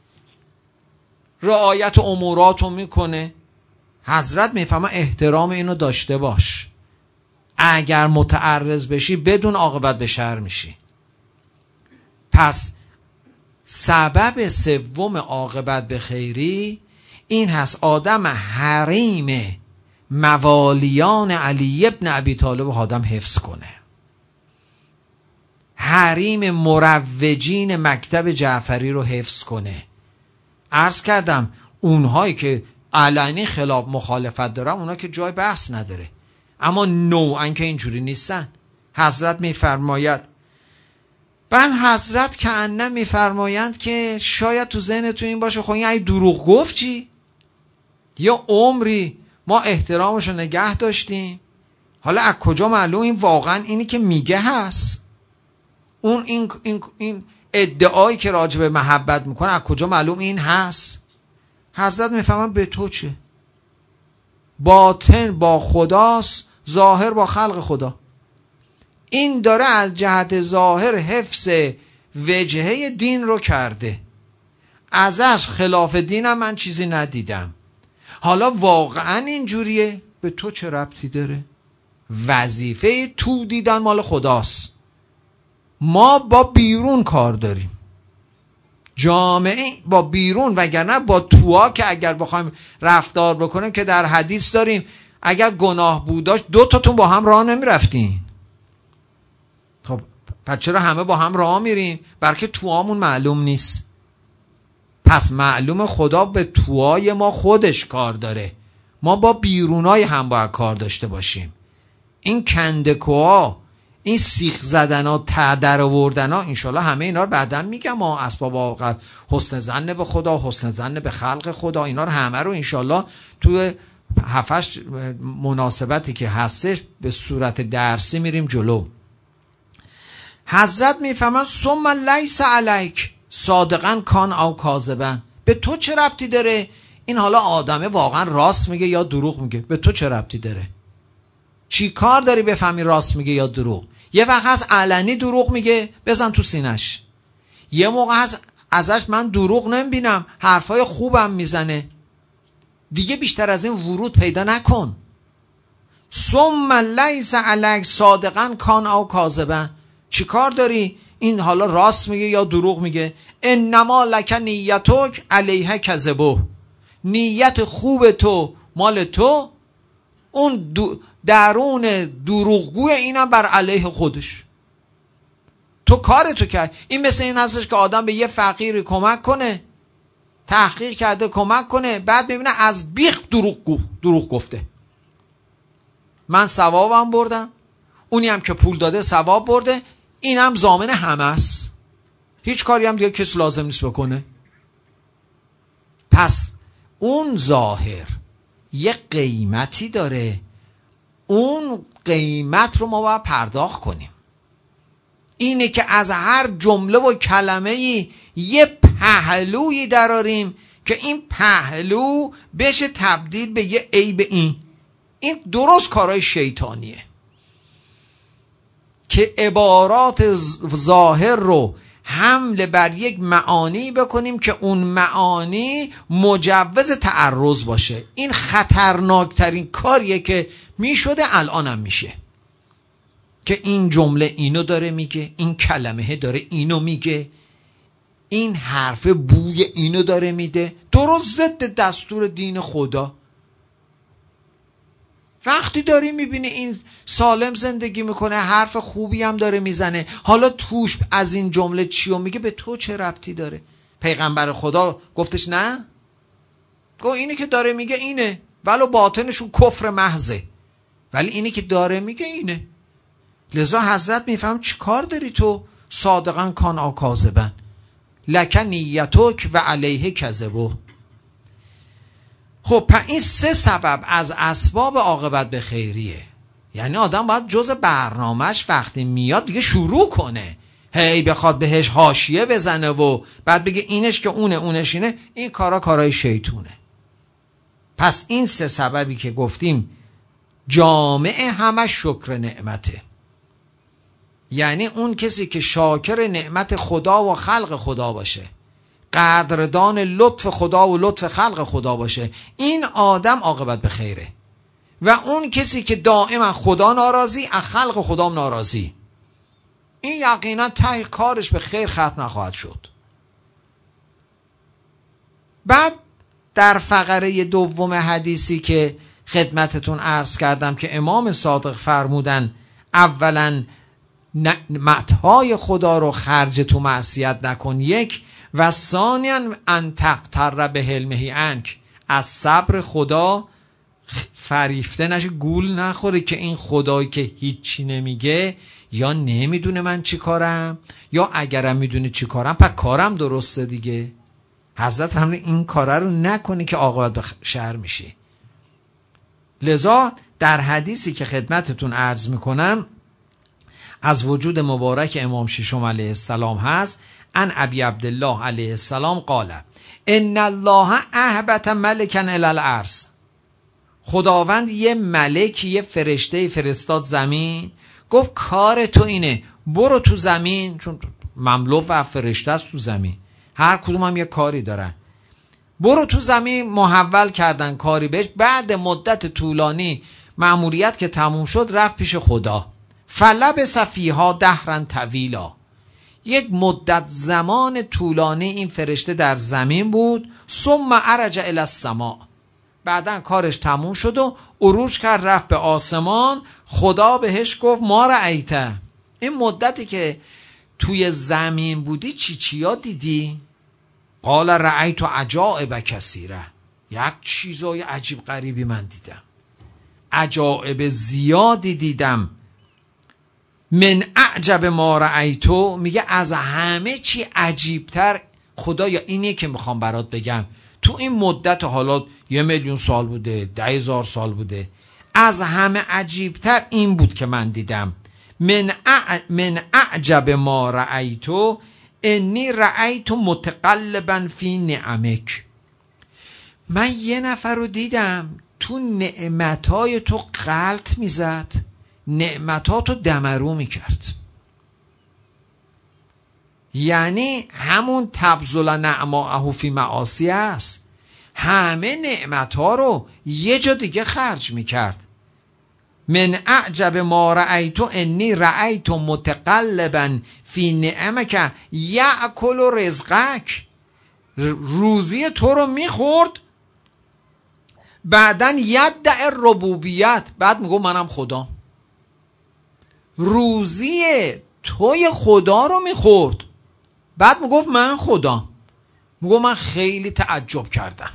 رعایت اموراتو میکنه. حضرت میفهمه احترام اینو داشته باش، اگر متعرض بشی بدون عاقبت به شر میشی. پس سبب سوم عاقبت به خیری این هست آدم حریم موالیان علی ابن ابی طالب آدم حفظ کنه، حریم مروجین مکتب جعفری رو حفظ کنه. عرض کردم اونهایی که علنی خلاف مخالفت دارن اونا که جای بحث نداره، اما نوعا که اینجوری نیستن. حضرت میفرماید، بعد حضرت که انه میفرمایند که شاید تو ذهن تو این باشه خب این ای دروغ گفت چی؟ یا عمری ما احترامشو نگه داشتیم، حالا از کجا معلوم این واقعا اینی که میگه هست؟ اون این, این, این ادعایی که راجع به محبت میکنه از کجا معلوم این هست؟ حضرت میفهمن به تو چه؟ باطن با خداست، ظاهر با خلق خدا. این داره از جهت ظاهر حفظ وجهه دین رو کرده، ازش خلاف دینم من چیزی ندیدم. حالا واقعا اینجوریه؟ به تو چه ربطی داره؟ وظیفه تو دیدن مال خداست، ما با بیرون کار داریم، جامعه با بیرون، وگرنه با توها که اگر بخوایم رفتار بکنیم که در حدیث داریم اگر گناه بوداش دو تاتون با هم راه نمی رفتین. خب پس چرا همه با هم راه میریم؟ برکه توهامون معلوم نیست. پس معلوم خدا به توهای ما خودش کار داره، ما با بیرونای هم باید کار داشته باشیم. این کندکوها، این سیخ زدن ها، تعدر آوردن ها، انشالله همه اینا رو بعداً میگم، ما اسباب حسن ظن به خدا، حسن ظن به خلق خدا، اینا رو همه رو انشالله تو هفتش مناسبتی که هستش به صورت درسی میریم جلو. حضرت میفهمن ثم لیس علیک صادقا کان او کاذبا، به تو چه ربطی داره این حالا آدمه واقعا راست میگه یا دروغ میگه؟ به تو چه ربطی داره؟ چی کار داری بفهمی راست میگه یا دروغ؟ یه وقت هست علنی دروغ میگه بزن تو سینش، یه موقع هست ازش من دروغ نمیبینم حرفای خوبم میزنه، دیگه بیشتر از این ورود پیدا نکن. ثم لیس علیک صادقا کان او کاذبا، چی کار داری این حالا راست میگه یا دروغ میگه؟ انما لک نیتک علیه کذبه، نیت خوب تو مال تو، اون دو درون دروغگوی اینم بر علیه خودش. تو کار تو کرد. این مثل این هستش که آدم به یه فقیری کمک کنه، تحقیق کرده کمک کنه، بعد ببینه از بیخ دروغ گو دروغ گفته، من ثوابم بردم، اونی هم که پول داده ثواب برده، اینم ضامن همه است، هیچ کاری هم دیگه کسی لازم نیست بکنه. پس اون ظاهر یه قیمتی داره، اون قیمت رو ما باید پرداخت کنیم. اینه که از هر جمله و کلمه‌ای یه پهلویی دراریم که این پهلو بشه تبدیل به یه عیب. این این درست کارهای شیطانیه که عبارات ظاهر رو حمل بر یک معانی بکنیم که اون معانی مجوز تعرض باشه. این خطرناکترین کاریه که میشده، الانم میشه، که این جمله اینو داره میگه، این کلمه داره اینو میگه، این حرف بوی اینو داره میده، درست ضد دستور دین خدا. وقتی داری میبینی این سالم زندگی میکنه، حرف خوبی هم داره میزنه، حالا توش از این جمله چیو میگه؟ به تو چه ربطی داره؟ پیغمبر خدا گفتش نه؟ گو اینی که داره میگه اینه، ولو باطنشون کفر محضه، ولی اینی که داره میگه اینه. لذا حضرت میفهم چی کار داری تو؟ صادقا کان آ کاذبا لک نیتک و علیه کذبو. خب پس این سه سبب از اسباب عاقبت به خیریه. یعنی آدم باید جز برنامهش وقتی میاد دیگه شروع کنه، هی بخواد بهش حاشیه بزنه و بعد بگه اینش که اونه اونش اینه، این کارا کارای شیطونه. پس این سه سببی که گفتیم جامعه همه شکر نعمته. یعنی اون کسی که شاکر نعمت خدا و خلق خدا باشه، قدردان لطف خدا و لطف خلق خدا باشه، این آدم عاقبت به خیره. و اون کسی که دائما خدا ناراضی، از خلق خدا ناراضی، این یقینا ته کارش به خیر ختم نخواهد شد. بعد در فقره دوم حدیثی که خدمتتون عرض کردم که امام صادق فرمودن اولا مدحای خدا رو خرج تو معصیت نکن، یک، و ثانیاً ان تقتر به حلمه انک، از صبر خدا فریفته نشه، گول نخوره که این خدایی که هیچی نمیگه یا نمیدونه من چی کارم، یا اگرم میدونه چی کارم پس کارم درسته دیگه. حضرت هم این کاره رو نکنی که عاقبت به شر میشی. لذا در حدیثی که خدمتتون عرض میکنم از وجود مبارک امام ششم علیه السلام هست، ان ابی عبدالله علیه السلام قال ان الله اهبط ملکا الی الارض، خداوند یه ملک، یه فرشته فرستاد زمین، گفت کار تو اینه برو تو زمین، چون مملو و فرشته است تو زمین، هر کدوم هم یه کاری دارن، برو تو زمین. محول کردن کاری بهش. بعد مدت طولانی مأموریت که تموم شد رفت پیش خدا. فلبث فیها دهرا طویلا، یک مدت زمان طولانی این فرشته در زمین بود. ثم عرج الی السماء، بعدن کارش تموم شد و عروج کرد رفت به آسمان. خدا بهش گفت ما رأیت، این مدتی که توی زمین بودی چی چیا دیدی؟ قال رأیت عجائب کثیره، یک چیزای عجیب غریبی من دیدم، عجائب زیادی دیدم. من اعجب ما رأیتو، میگه از همه چی عجیبتر خدایا اینیه که میخوام برات بگم، تو این مدت حالا یه میلیون سال بوده، ده هزار سال بوده، از همه عجیبتر این بود که من دیدم. من, اع... من اعجب ما رأیتو انی رأیتو متقلبا فی نعمک، من یه نفر رو دیدم تو نعمتای تو غلط میزد، نعمتاتو دمرو میکرد. یعنی همون تبذل نعماءه فی معاصی است، همه نعمتها رو یه جا دیگه خرج میکرد. من اعجب ما رأیتو انی رأیتو متقلبا فی نعمک یأکل رزقک، روزی تو رو میخورد، بعدن یدع ربوبیت، بعد میگو منم خدا. روزی توی خدا رو میخورد، بعد میگفت من خدا. میگو من خیلی تعجب کردم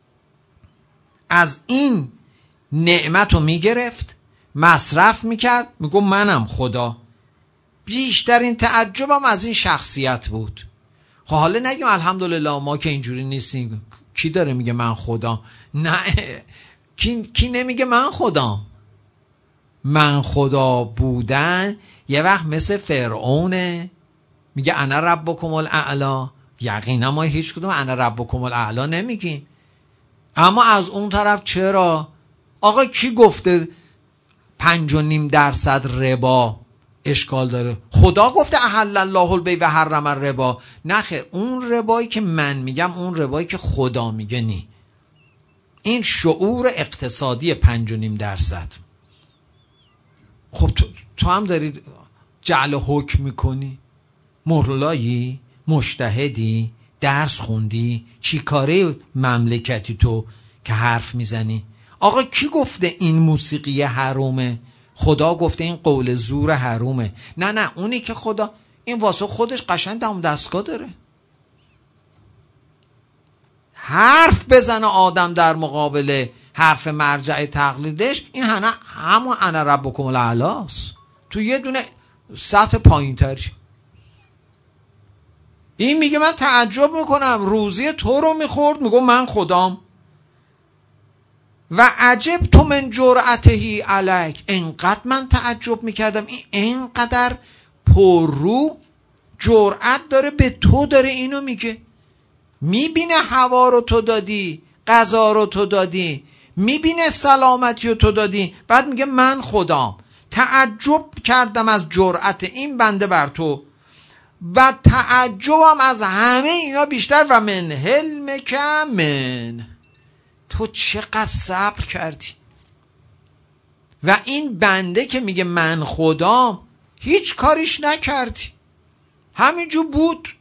از این نعمت رو میگرفت مصرف میکرد، میگو منم خدا. بیشترین تعجبم از این شخصیت بود. خب حالا نگیم الحمدلله ما که اینجوری نیستیم، کی داره میگه من خدا؟ نه، کی, کی نمیگه من خدا؟ من خدا بودن یه وقت مثل فرعونه، میگه انا ربکم الاعلی. یقینا ما هیچ کدوم انا ربکم الاعلی نمیگیم. اما از اون طرف چرا؟ آقا کی گفته پنج و نیم درصد ربا اشکال داره؟ خدا گفته احل الله البیع و حرم الربا. نه خیر، اون ربایی که من میگم اون ربایی که خدا میگه نی. این شعور اقتصادی پنج و نیم درصد. خب تو, تو هم داری جعل حکم میکنی؟ مولایی؟ مجتهدی؟ درس خوندی؟ چی کاره مملکتی تو که حرف میزنی؟ آقا کی گفته این موسیقی حرومه؟ خدا گفته این قول زور حرومه. نه نه، اونی که خدا این واسه خودش قشنگ دم دستگاه داره، حرف بزنه آدم در مقابل حرف مرجع تقلیدش، این همه همون انا ربکم الاعلی است. تو یه دونه سطح پایین تری. این میگه من تعجب میکنم روزی تو رو میخورد، میگه من خدام. و عجب تو من جرأتهی علیک، انقدر من تعجب میکردم این انقدر پر رو جرأت داره به تو داره اینو میگه. میبینه هوا رو تو دادی، غذا رو تو دادی، میبینه سلامتی رو تو دادی، بعد میگه من خدام. تعجب کردم از جرأت این بنده بر تو و تعجبم از همه اینا بیشتر و من حلمک من، تو چقدر صبر کردی. و این بنده که میگه من خدام هیچ کاریش نکردی، همینجور بود.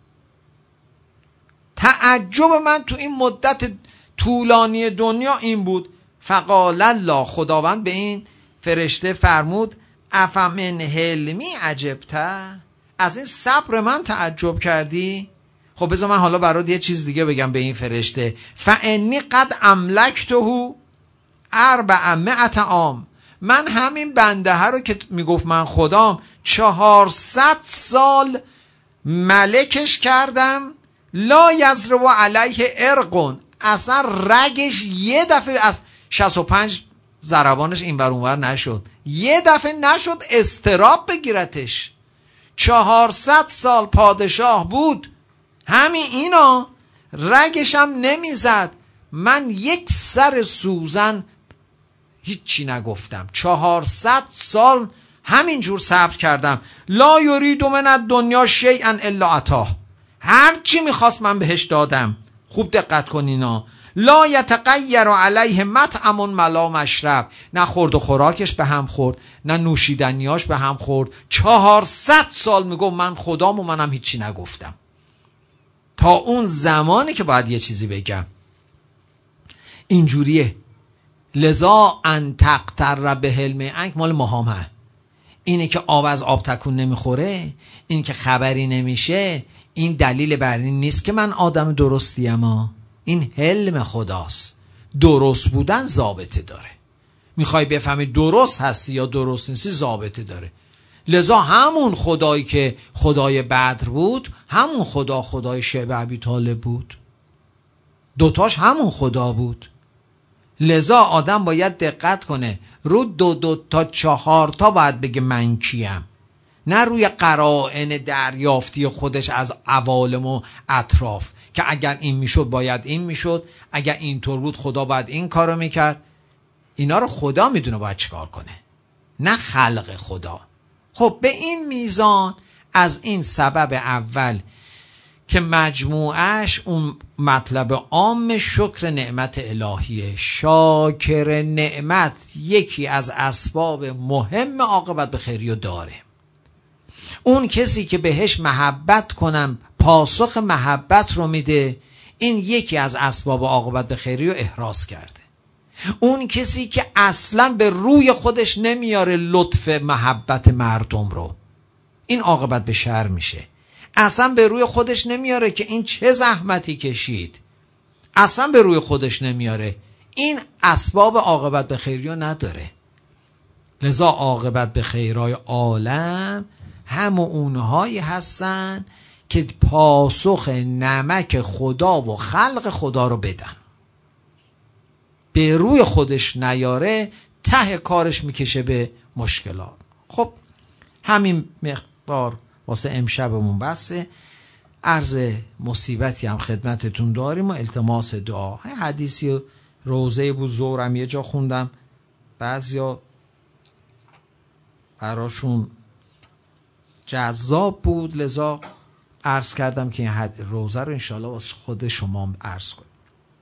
تعجب من تو این مدت طولانی دنیا این بود. فقال الله، خداوند به این فرشته فرمود افمن حلمی عجبته، از این صبر من تعجب کردی؟ خب بذار من حالا برات یه چیز دیگه بگم به این فرشته. فانی قد املکته اربعمائة عام، من همین بنده ها رو که میگفت من خدام چهارصد سال ملکش کردم. لا یضرب علیه ارقون، اصلا رگش یه دفعه از شصت و پنج ضربانش این ور اون ور نشد، یه دفعه نشد استراب بگیرتش. چهارصد سال پادشاه بود، همین اینا رگش هم نمیزد. من یک سر سوزن هیچی نگفتم، چهارصد سال همینجور صبر کردم. لا یرید من الدنیا شیئا الا عطاه، هر چی میخواست من بهش دادم. خوب دقت کنینا. لا یتغیر علیه مطعم ولا مشرب، نه خورد و خوراکش به هم خورد، نه نوشیدنیاش به هم خورد. چهارصد سال میگم من خدام و منم هیچی نگفتم، تا اون زمانی که باید یه چیزی بگم. اینجوریه. لذا ان تقتر به حلم انک مال مهامه، اینه که آب از آب تکون نمیخوره، این که خبری نمیشه، این دلیل بر این نیست که من آدم درستیم ها. این حلم خداست. درست بودن ضابطه داره. میخوای بفهمی درست هستی یا درست نیستی، ضابطه داره. لذا همون خدایی که خدای بدر بود، همون خدا خدای شعب ابی طالب بود. دوتاش همون خدا بود. لذا آدم باید دقت کنه، رو دو دو تا چهار تا باید بگه من کیم، نه روی قرائن دریافتی خودش از عوالم و اطراف که اگر این میشد باید این میشد، اگر اینطور بود خدا باید این کارو میکرد. اینا رو خدا میدونه باید چیکار کنه، نه خلق خدا. خب به این میزان از این سبب اول که مجموعش اون مطلب عام شکر نعمت الهیه. شاکر نعمت یکی از اسباب مهم عاقبت به خیریو داره. اون کسی که بهش محبت کنم پاسخ محبت رو میده، این یکی از اسباب عاقبت به خیریو احراز کرده. اون کسی که اصلا به روی خودش نمیاره لطف محبت مردم رو، این عاقبت به شر میشه. اصلا به روی خودش نمیاره که این چه زحمتی کشید، اصلا به روی خودش نمیاره، این اسباب عاقبت به خیریو نداره. لذا عاقبت به خیرای عالم همه اونهایی هستن که پاسخ نمک خدا و خلق خدا رو بدن. به روی خودش نیاره، ته کارش میکشه به مشکلات. خب همین مقدار واسه امشبمون بسه. عرض مصیبتی هم خدمتتون داریم و التماس دعا. حدیثی روزه بود زورم یه جا خوندم، بعضیا براشون جذاب بود، لذا عرض کردم که این روزه رو انشاءالله واسه خود شما عرض کنیم.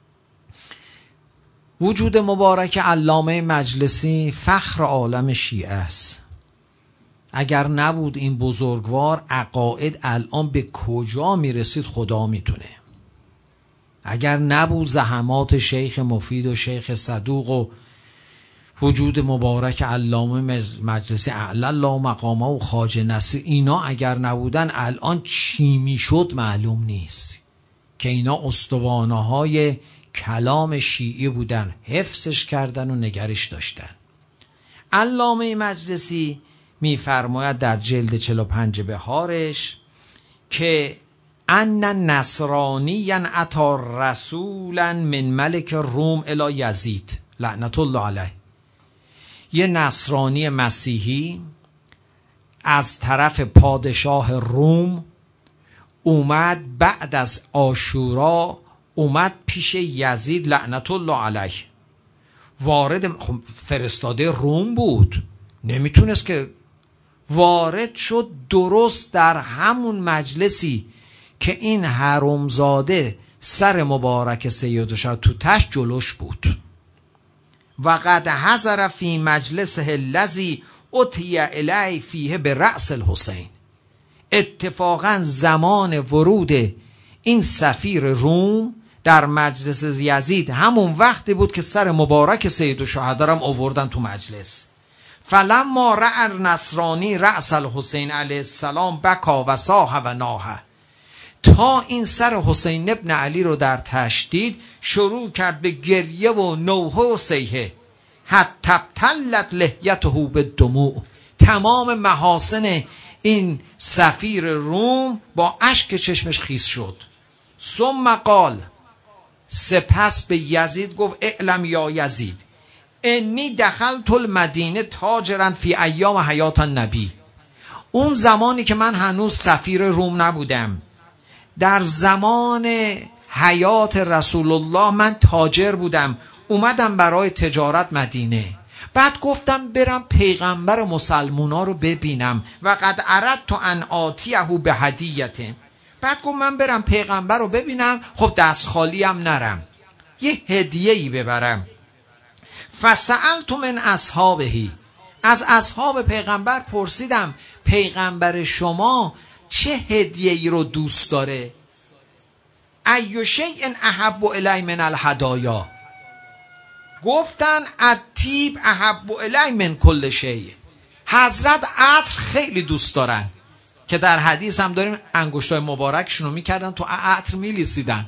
وجود مبارک علامه مجلسی فخر عالم شیعه است. اگر نبود این بزرگوار، عقاید الان به کجا میرسید خدا میتونه. اگر نبود زحمات شیخ مفید و شیخ صدوق و وجود مبارک علامه مجلسی اعلی الله مقامه و خواجه نصیر، اینا اگر نبودن الان چی میشد معلوم نیست. که اینا استوانه های کلام شیعی بودن، حفظش کردن و نگرش داشتن. علامه مجلسی میفرماید در جلد چهل و پنج بهارش که ان نصرانیا اتی رسولا من ملک روم الی یزید لعنت الله علیه. یه نصرانی مسیحی از طرف پادشاه روم اومد بعد از عاشورا، اومد پیش یزید لعنت الله علیه. وارد فرستاده روم بود، نمیتونست که وارد شد درست در همون مجلسی که این حرومزاده سر مبارک سیدشاه تو تشت جلوش بود. و قد حضر فی مجلسه الذی اتی الی فیه به رأس الحسین. اتفاقا زمان ورود این سفیر روم در مجلس یزید همون وقتی بود که سر مبارک سیدالشهدا هم آوردن تو مجلس. فلما رأى النصرانی رأس الحسین علیه السلام بکا و صاح و ناح. تا این سر حسین ابن علی رو در تشت دید، شروع کرد به گریه و نوحه و صیحه. حتی ابتلت لحیته بالدموع. تمام محاسن این سفیر روم با اشک چشمش خیس شد. ثم قال، سپس به یزید گفت اعلم یا یزید انی دخلت المدینه تاجرا فی ایام حیات النبی. اون زمانی که من هنوز سفیر روم نبودم، در زمان حیات رسول الله من تاجر بودم، اومدم برای تجارت مدینه. بعد گفتم برم پیغمبر مسلمونا رو ببینم و قد اردت ان آتیه به هدیته. بعد گفت من برم پیغمبر رو ببینم، خب دست خالی هم نرم، یه هدیه‌ای ببرم. فسألت من اصحابه، از اصحاب پیغمبر پرسیدم پیغمبر شما چه هدیه‌ای رو دوست داره؟ ای شیء احب الی من الهدایا. گفتن الطیب احب الی من کل شیء. حضرت عطر خیلی دوست دارن که در حدیث هم داریم انگشتای مبارکشون رو میکردن تو عطر میلیسیدن.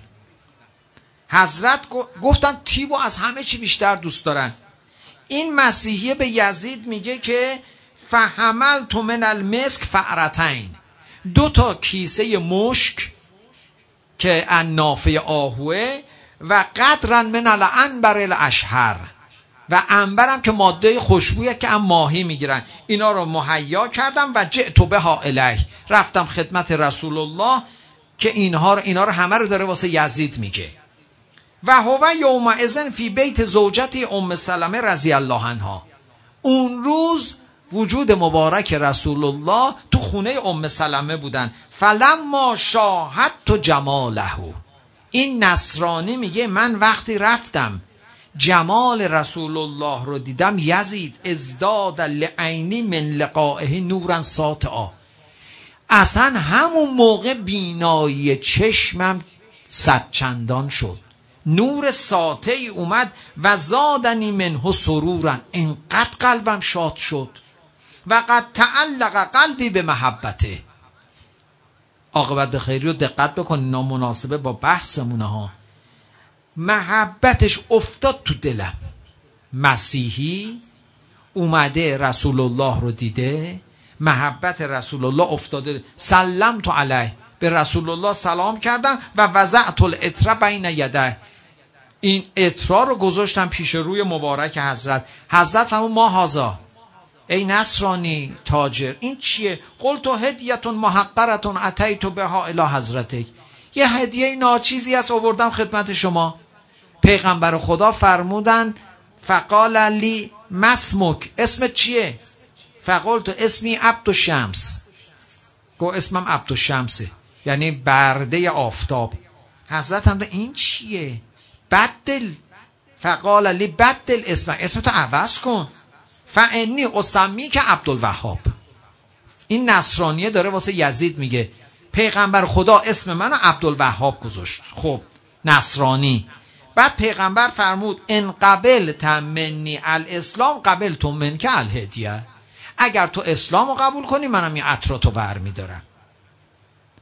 حضرت گفتن طیبو از همه چی بیشتر دوست دارن. این مسیحیه به یزید میگه که فحملت من المسک فأرتین، دو تا کیسه مشک که النافه آهوه و قدرا من العنبر الاشهر، و عنبرم که ماده خوشبویه که هم ماهی میگیرن، اینا رو مهیا کردم و جئت بها الیه، رفتم خدمت رسول الله که اینها رو اینا رو همه رو داره واسه یزید میگه. و هو یومئذ فی بیت زوجتی ام سلمه رضی الله عنها. اون روز وجود مبارک رسول الله تو خونه ام سلمه بودن. فلما شاهدت جماله، این نصرانی میگه من وقتی رفتم جمال رسول الله رو دیدم، یزید ازداد لعینی من لقائه نورا ساطعا، اصلا همون موقع بینایی چشمم صد چندان شد، نور ساطعی اومد و زادنی منه سرورا، اینقدر قلبم شاد شد. و قد تعلق قلبی به محبته. عاقبت به خیری رو دقت بکن، نامناسبه با بحثمونه ها. محبتش افتاد تو دلم. مسیحی اومده رسول الله رو دیده، محبت رسول الله افتاده. سلمت علیه، به رسول الله سلام کردم و وضعت العطر بین یده، این عطر رو گذاشتم پیش روی مبارک حضرت. حضرت همون ما هازا، ای نصرانی تاجر، این چیه؟ قلت هدیتون محقرتون اتیت بها الی حضرتک، یه هدیه ناچیزی است آوردم خدمت شما. پیغمبر خدا فرمودن فقال لی مسمک، اسمت چیه؟ فقلت اسمی عبدالشمس، گو اسمم عبدالشمسه، یعنی برده آفتاب. حضرت هم ده این چیه؟ بدل، فقال لی بدل اسم، اسمتو عوض کن، فانی اسمی که عبدالوهاب. این نصرانیه داره واسه یزید میگه پیغمبر خدا اسم منو عبدالوهاب گذاشت. خب نصرانی. بعد پیغمبر فرمود ان قبل تمنی الاسلام قبل تو من که الهدیه، اگر تو اسلام رو قبول کنی منم این عطراتو ور میدارم.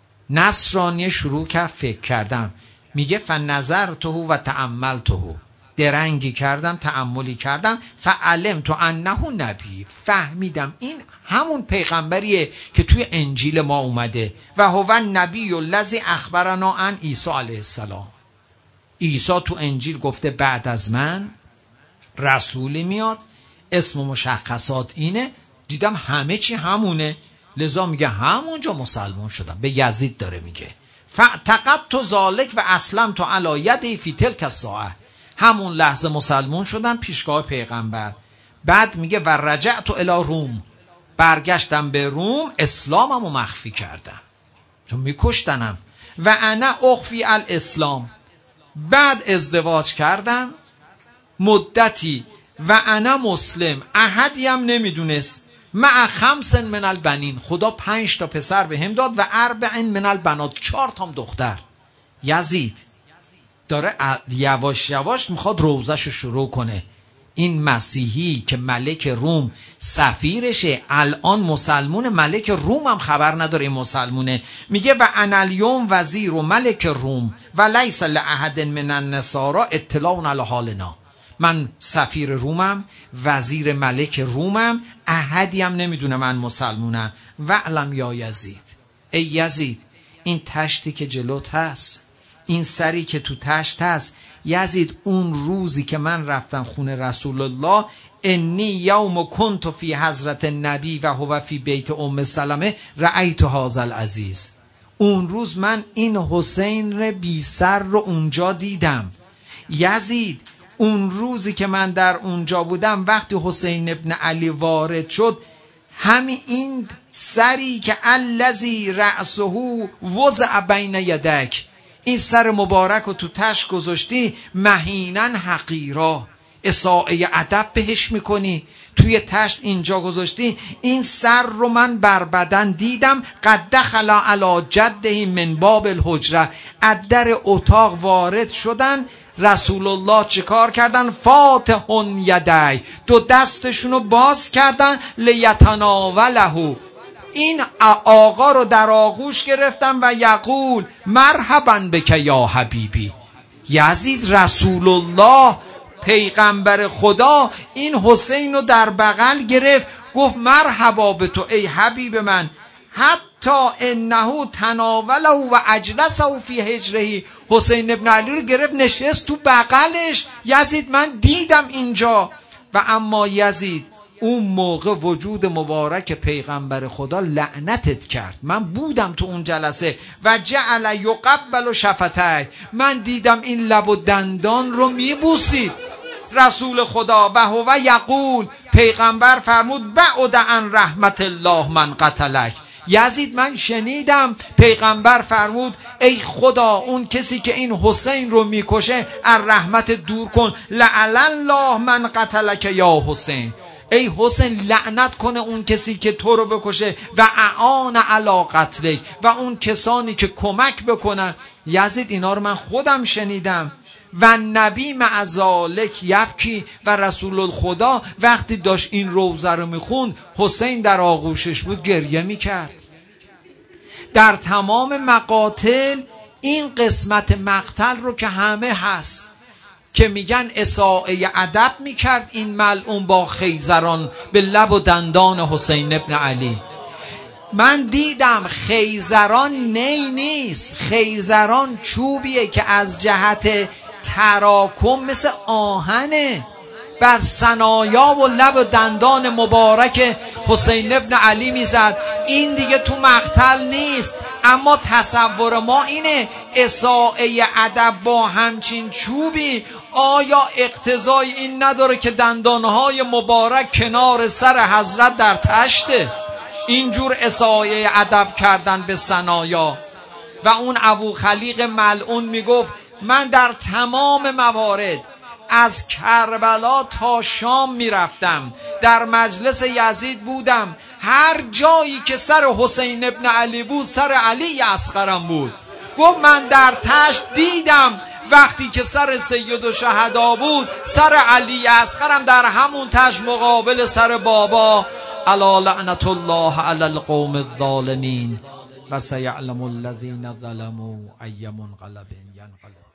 نصرانی شروع کرد فکر کردم، میگه فنظرته و تأملته، درنگی کردم، تأملی کردم، فعلم تو انه نبی، فهمیدم این همون پیغمبریه که توی انجیل ما اومده و هو النبی الذی اخبرنا عن عیسی علیه السلام. عیسی تو انجیل گفته بعد از من رسولی میاد، اسم و مشخصات اینه. دیدم همه چی همونه، لذا میگه همونجا مسلمان شدم. به یزید داره میگه فاعتقدت ذلک و اسلمت علی یدی فی تلک الساعه، همون لحظه مسلمان شدم پیشگاه پیغمبر. بعد میگه و رجعت الی روم، برگشتم به روم، اسلاممو مخفی کردم چون میکشتنم. و انا اخفی الاسلام، بعد ازدواج کردم مدتی و انا مسلم، احدی هم نمیدونست، مع خمس من البنین، خدا پنج تا پسر به هم داد و اربع من البنات، چهار تا دختر. یزید داره یواش یواش میخواد روزشو شروع کنه. این مسیحی که ملک روم سفیرشه الان مسلمون، ملک روم هم خبر نداره این مسلمونه. میگه و انا الیوم وزیر و ملک روم و لیس لاحد من النصارى اطلاع علی حالنا، من سفیر رومم، وزیر ملک رومم، احدی هم نمیدونه من مسلمونم. و علم یا یزید، ای یزید این تشتی که جلوت هست، این سری که تو تشت هست، یزید اون روزی که من رفتم خونه رسول الله، انی یوم کنت فی حضرت النبی و هو فی بیت ام سلمه رأیت هذا العزیز، اون روز من این حسین ر بی سر رو اونجا دیدم. یزید اون روزی که من در اونجا بودم، وقتی حسین ابن علی وارد شد، همین این سری که الذی رأسه وضع بین یدک، این سر مبارک رو تو تشت گذاشتی، مهینا حقیرا، اساءه ادب بهش میکنی، توی تشت اینجا گذاشتی. این سر رو من بر بدن دیدم، قد دخل علی جده من باب الحجره، از در اتاق وارد شدن، رسول الله چه کار کردن؟ فاتحون یدی، دو دستشونو باز کردن، لیتناوله، این آقا رو در آغوش گرفتن و یقول مرحبا بک یا حبیبی. یزید رسول الله پیغمبر خدا این حسین رو در بغل گرفت، گفت مرحبا به تو ای حبیب من، حتی انه تناوله و اجلسه فی حجره، حسین ابن علی رو گرفت نشست تو بغلش. یزید من دیدم اینجا. و اما یزید اون موقع وجود مبارک پیغمبر خدا لعنتت کرد، من بودم تو اون جلسه. و جعل یقبل شفتای، من دیدم این لب و دندان رو میبوسید رسول خدا. و هو یقول، پیغمبر فرمود بعد عن رحمت الله من قتلک. یزید من شنیدم پیغمبر فرمود ای خدا اون کسی که این حسین رو میکشه از رحمت دور کن، لعن الله من قتلک یا حسین، ای حسین لعنت کنه اون کسی که تو رو بکشه، و اعان علی قتلک، و اون کسانی که کمک بکنن. یزید اینا رو من خودم شنیدم. و نبی مع ذالک یبکی، و رسول الخدا وقتی داشت این روزه رو میخوند، حسین در آغوشش بود، گریه میکرد. در تمام مقاتل این قسمت مقتل رو که همه هست که میگن اساءه ادب میکرد این ملعون با خیزران به لب و دندان حسین ابن علی. من دیدم خیزران نی نیست، خیزران چوبیه که از جهت تراکم مثل آهنه بر ثنایا و لب و دندان مبارک حسین ابن علی میزد. این دیگه تو مقتل نیست، اما تصور ما اینه اساءه ادب با همچین چوبی آیا اقتضای این نداره که دندانهای مبارک کنار سر حضرت در تشته؟ اینجور اساءه ادب کردن به ثنایا. و اون ابو خلیق ملعون میگفت من در تمام موارد از کربلا تا شام میرفتم، در مجلس یزید بودم، هر جایی که سر حسین ابن علی بود سر علی اصغرم بود. گفت من در تشت دیدم وقتی که سر سید و شهدا بود سر علی اصغرم در همون تشت مقابل سر بابا. الا لعنت الله علی القوم الظالمین و سیعلم الذین ظلموا ای منقلب ینقلب.